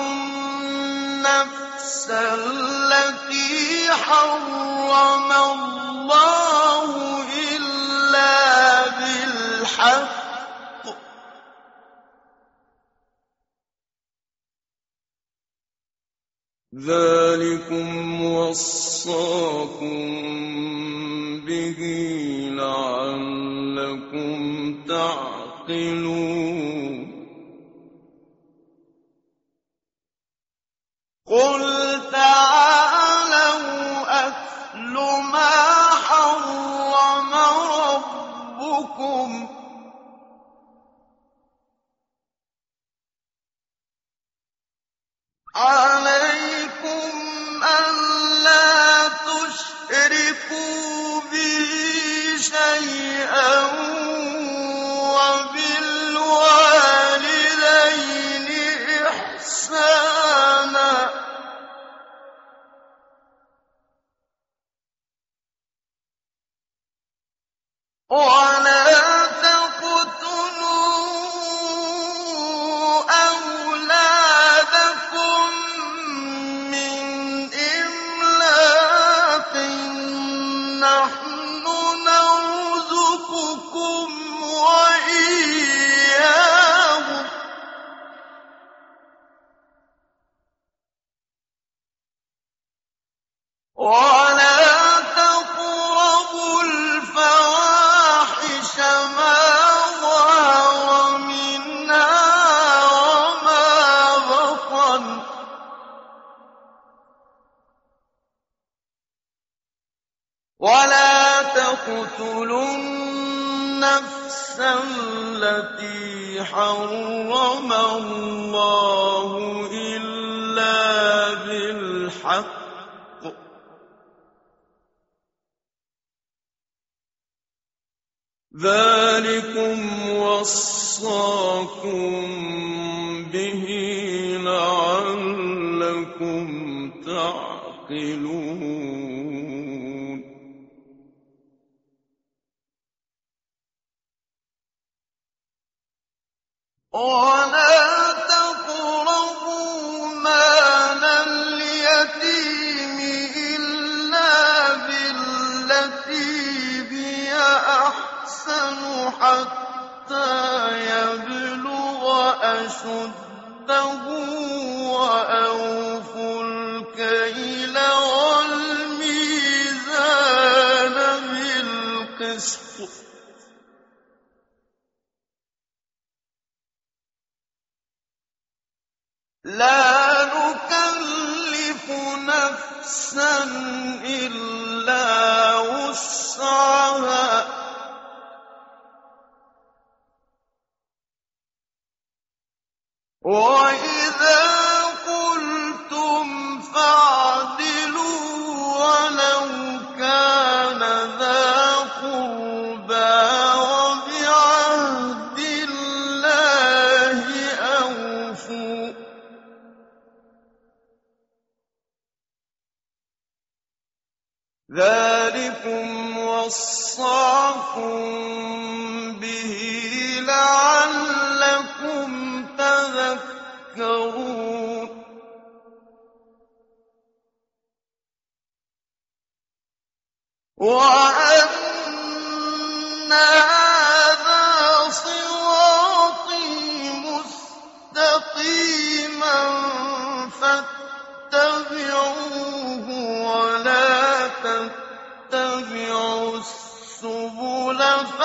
النفس التي حرم الله إلا بالحق ذلكم وصاكم به لعلكم تعقلون قل تعالوا أتل ما حرم ربكم عليكم ألا تشركوا به شيئا وبالوالدين إحسانا ولا تقتلوا أولادكم من إملاق نحن نرزقكم وإياهم ولا تقربوا الفواحش ما ظهر منها وما بطن ولا تقتلوا النفس التي حرم الله إلا بالحق ذلكم وصاكم به لعلكم تعقلون ولا تقربوا مال اليتيم إلا بالتي هي أحسن حتى يبلغ أشده وأوفوا الكيل والميزان بالقسط لا نكلف نفسا إلا وسعها وإذا قلتم فاعدلوا ولو كان ذا قربى وبعهد الله أوفوا ذلكم وصاكم به لعلكم تذكرون وأن هذا صراطي مستقيما فاتبعوه ولا تتبعوا السبل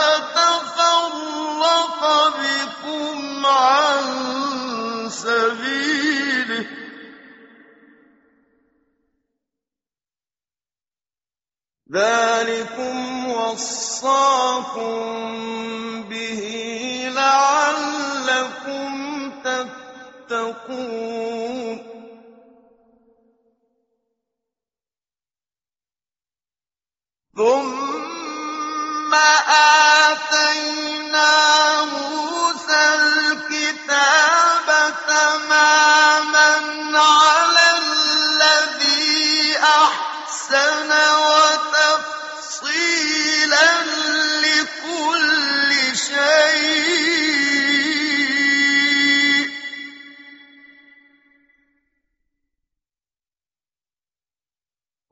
فتفرق بكم عن سبيله ذلكم وصاكم به لعلكم تتقون ثم آتينا موسى الكتاب تماما على الذي أحسن وتفصيلا لكل شيء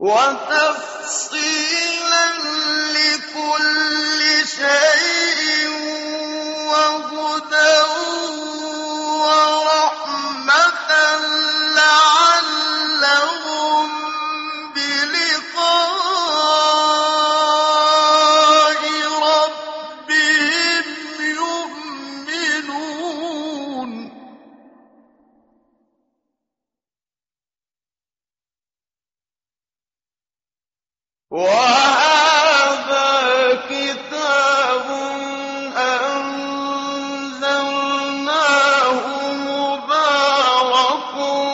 وَتَفْصِيلًا لِّكُلِّ شَيْءٍ وَهُدًى وَرَحْمَةً لَّعَلَّهُم بِلِقَاءِ رَبِّهِمْ يُؤْمِنُونَ وَهَٰذَا كِتَابٌ أَنزَلْنَاهُ مُبَارَكٌ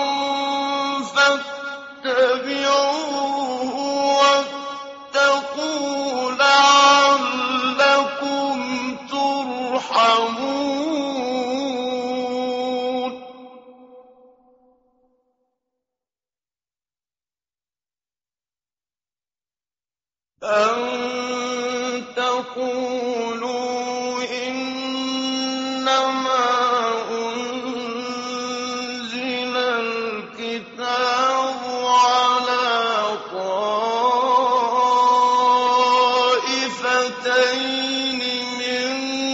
فَاتَّبِعُوهُ وَاتَّقُوا لَعَلَّكُمْ تُرْحَمُونَ أَن تَقُولُوا إِنَّمَا أُنزِلَ الْكِتَابُ عَلَىٰ طَائِفَتَيْنِ مِن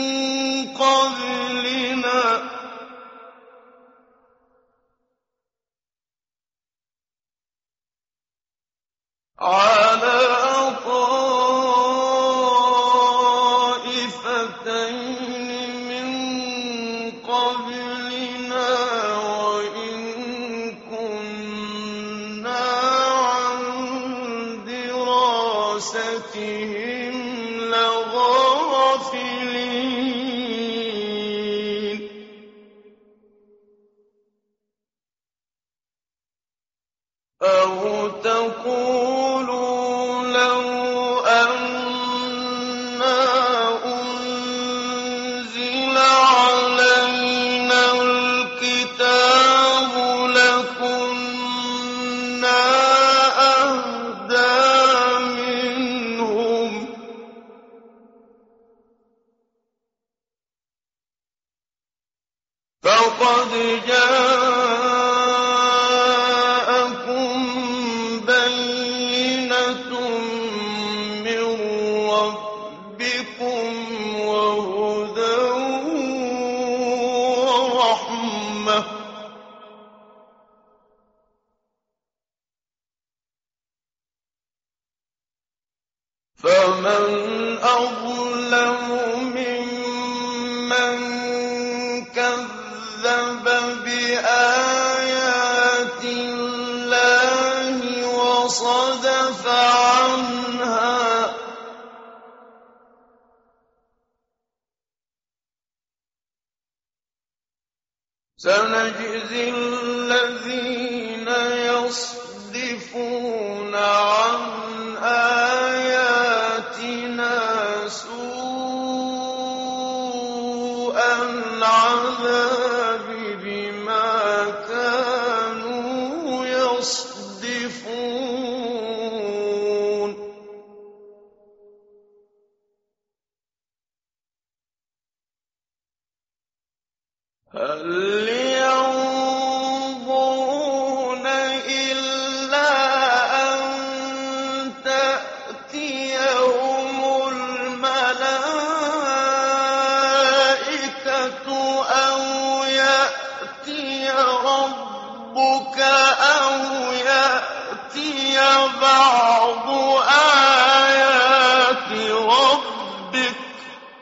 قَبْلِنَا وَإِن كُنَّا عَن دِرَاسَتِهِمْ لَغَافِلِينَ أَوْ تَقُولُوا لَوْ أَنَّا أُنزِلَ عَلَيْنَا الْكِتَابُ لَكُنَّا أَهْدَىٰ مِنْهُمْ ۚ فَقَدْ جَاءَكُم بَيِّنَةٌ مِّن رَّبِّكُمْ وَهُدًى وَرَحْمَةٌ ۚ فَمَنْ أَظْلَمُ مِمَّن كَذَّبَ بِآيَاتِ اللَّهِ وَصَدَفَ عَنْهَا ۗ سَنَجْزِي الَّذِينَ يَصْدِفُونَ عَنْ آيَاتِنَا سُوءَ الْعَذَابِ بِمَا كَانُوا يَصْدِفُونَ هَلْ يَنظُرُونَ إِلَّا أَن تَأْتِيَهُمُ الْمَلَائِكَةُ أَوْ يَأْتِيَ رَبُّكَ أَوْ يَأْتِيَ بَعْضُ آيَاتِ رَبِّكَ ۗ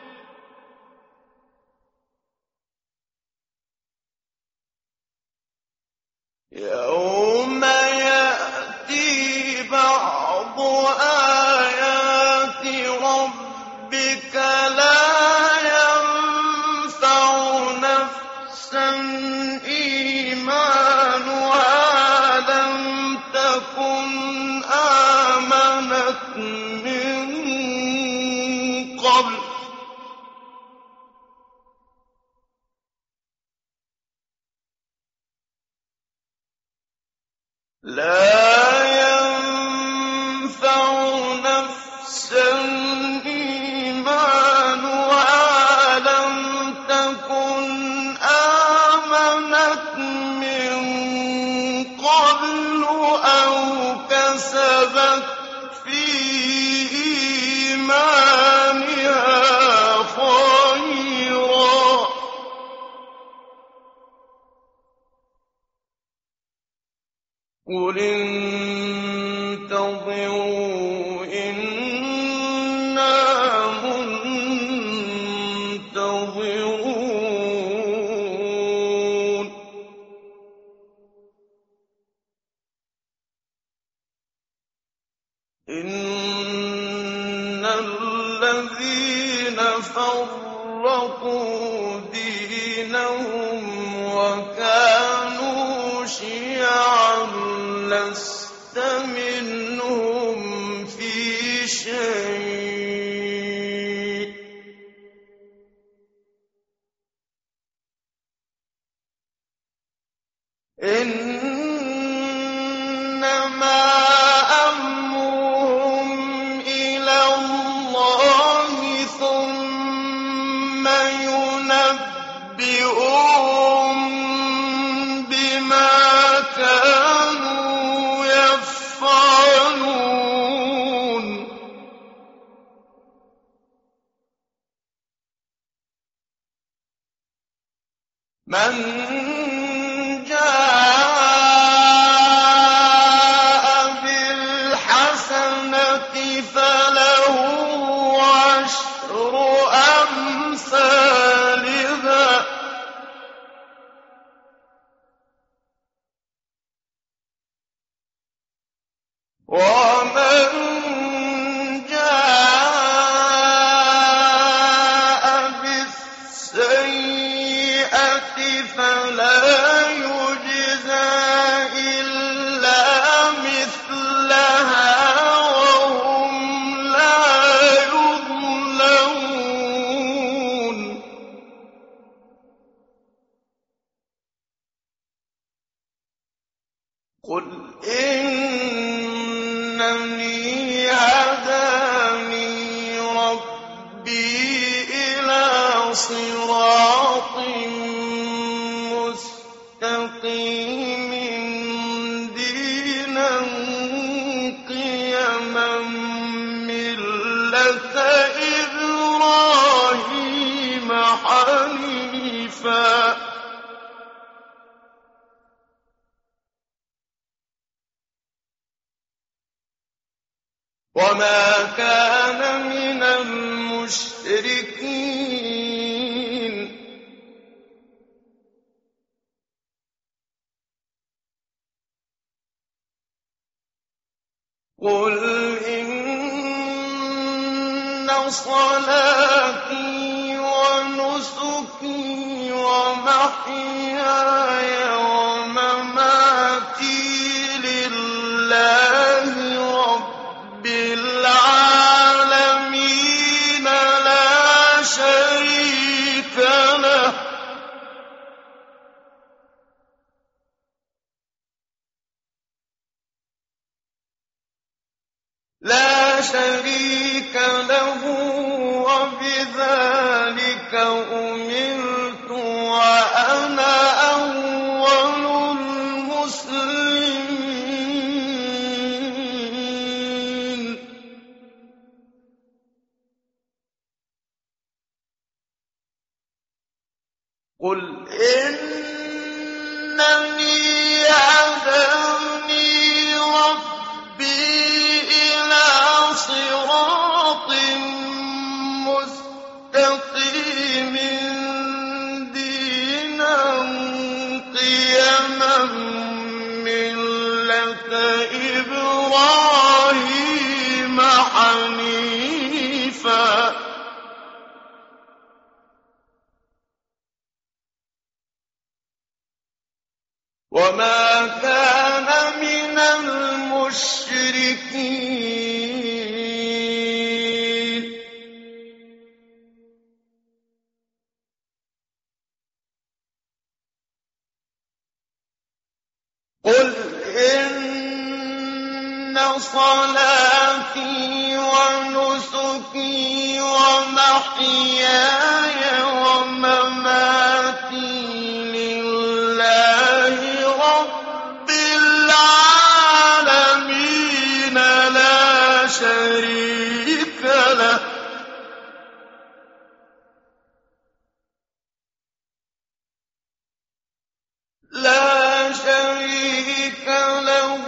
يَوْمَ يَأْتِي بَعْضُ آيَاتِ رَبِّكَ لَا يَنفَعُ نَفْسًا إِيمَانُهَا لَمْ تَكُنْ آمَنَتْ مِن قَبْلُ لَا يَنفَعُ نَفْسًا إِيمَانُهَا لَمْ تَكُنْ آمَنَتْ مِن قَبْلُ أَوْ كَسَبَتْ أيمانها خيرا قل انتظروا إنا منتظرون إن الذين فرقوا دينهم وكانوا شيعا لست منهم في شيء إنما أمرهم إلى الله ثم ينبئهم بما كانوا يفعلون من جاء بالحسنة فله عشر أمثالها ومن جاء بالسيئة فلا يجزى إلا مثلها وهم لا يظلمون قل إنني هداني ربي إلى صراط مستقيم دينا قيما ملة إبراهيم حنيفا وما كان من المشركين قل إن صلاتي ونسكي ومحياي ومماتي لله رب العالمين لا شريك له وبذلك أمرت وأنا أول المسلمين قل إنني هداني ربي إلى صراط مستقيم دينا قيما ملة إبراهيم حنيفا وما كان من المشركين قل إن صلاتي ونسكي ومحياي ومماتي لله رب العالمين لا شريك له له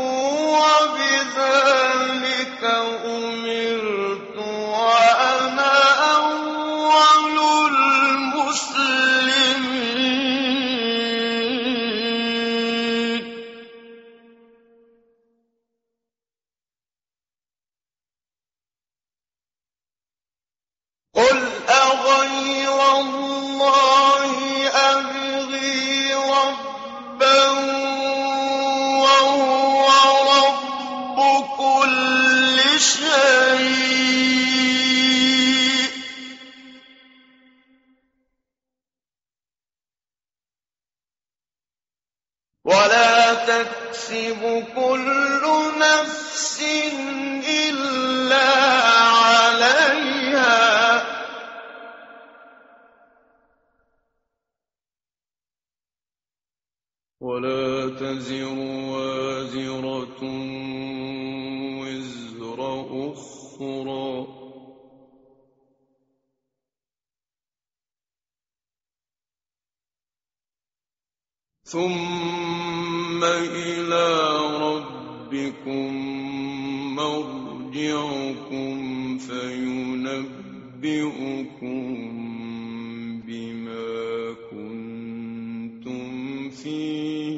وبذلك أمرت وأنا أول المسلمين. قل أغير الله أبغي ربا وهو رب كل شيء ولا تكسب كل نفس إلا عليها ولا تزر وازرة وزر أخرى ثم إلى ربكم مرجعكم فينبئكم بما كنتم فيه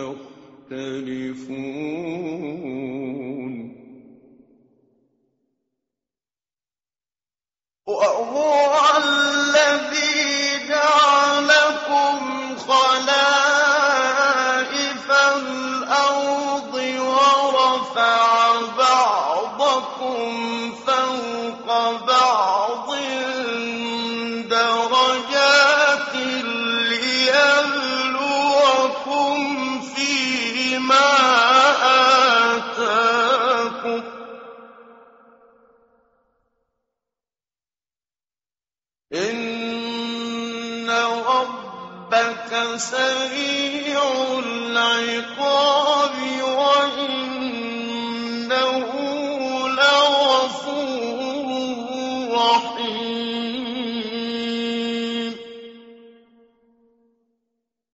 تختلفون. وهو الذي جعلكم خلائف الأرض ورفع بعضكم فوق بعض درجات ليبلوكم فيما آتاكم إن ربك سريع العقاب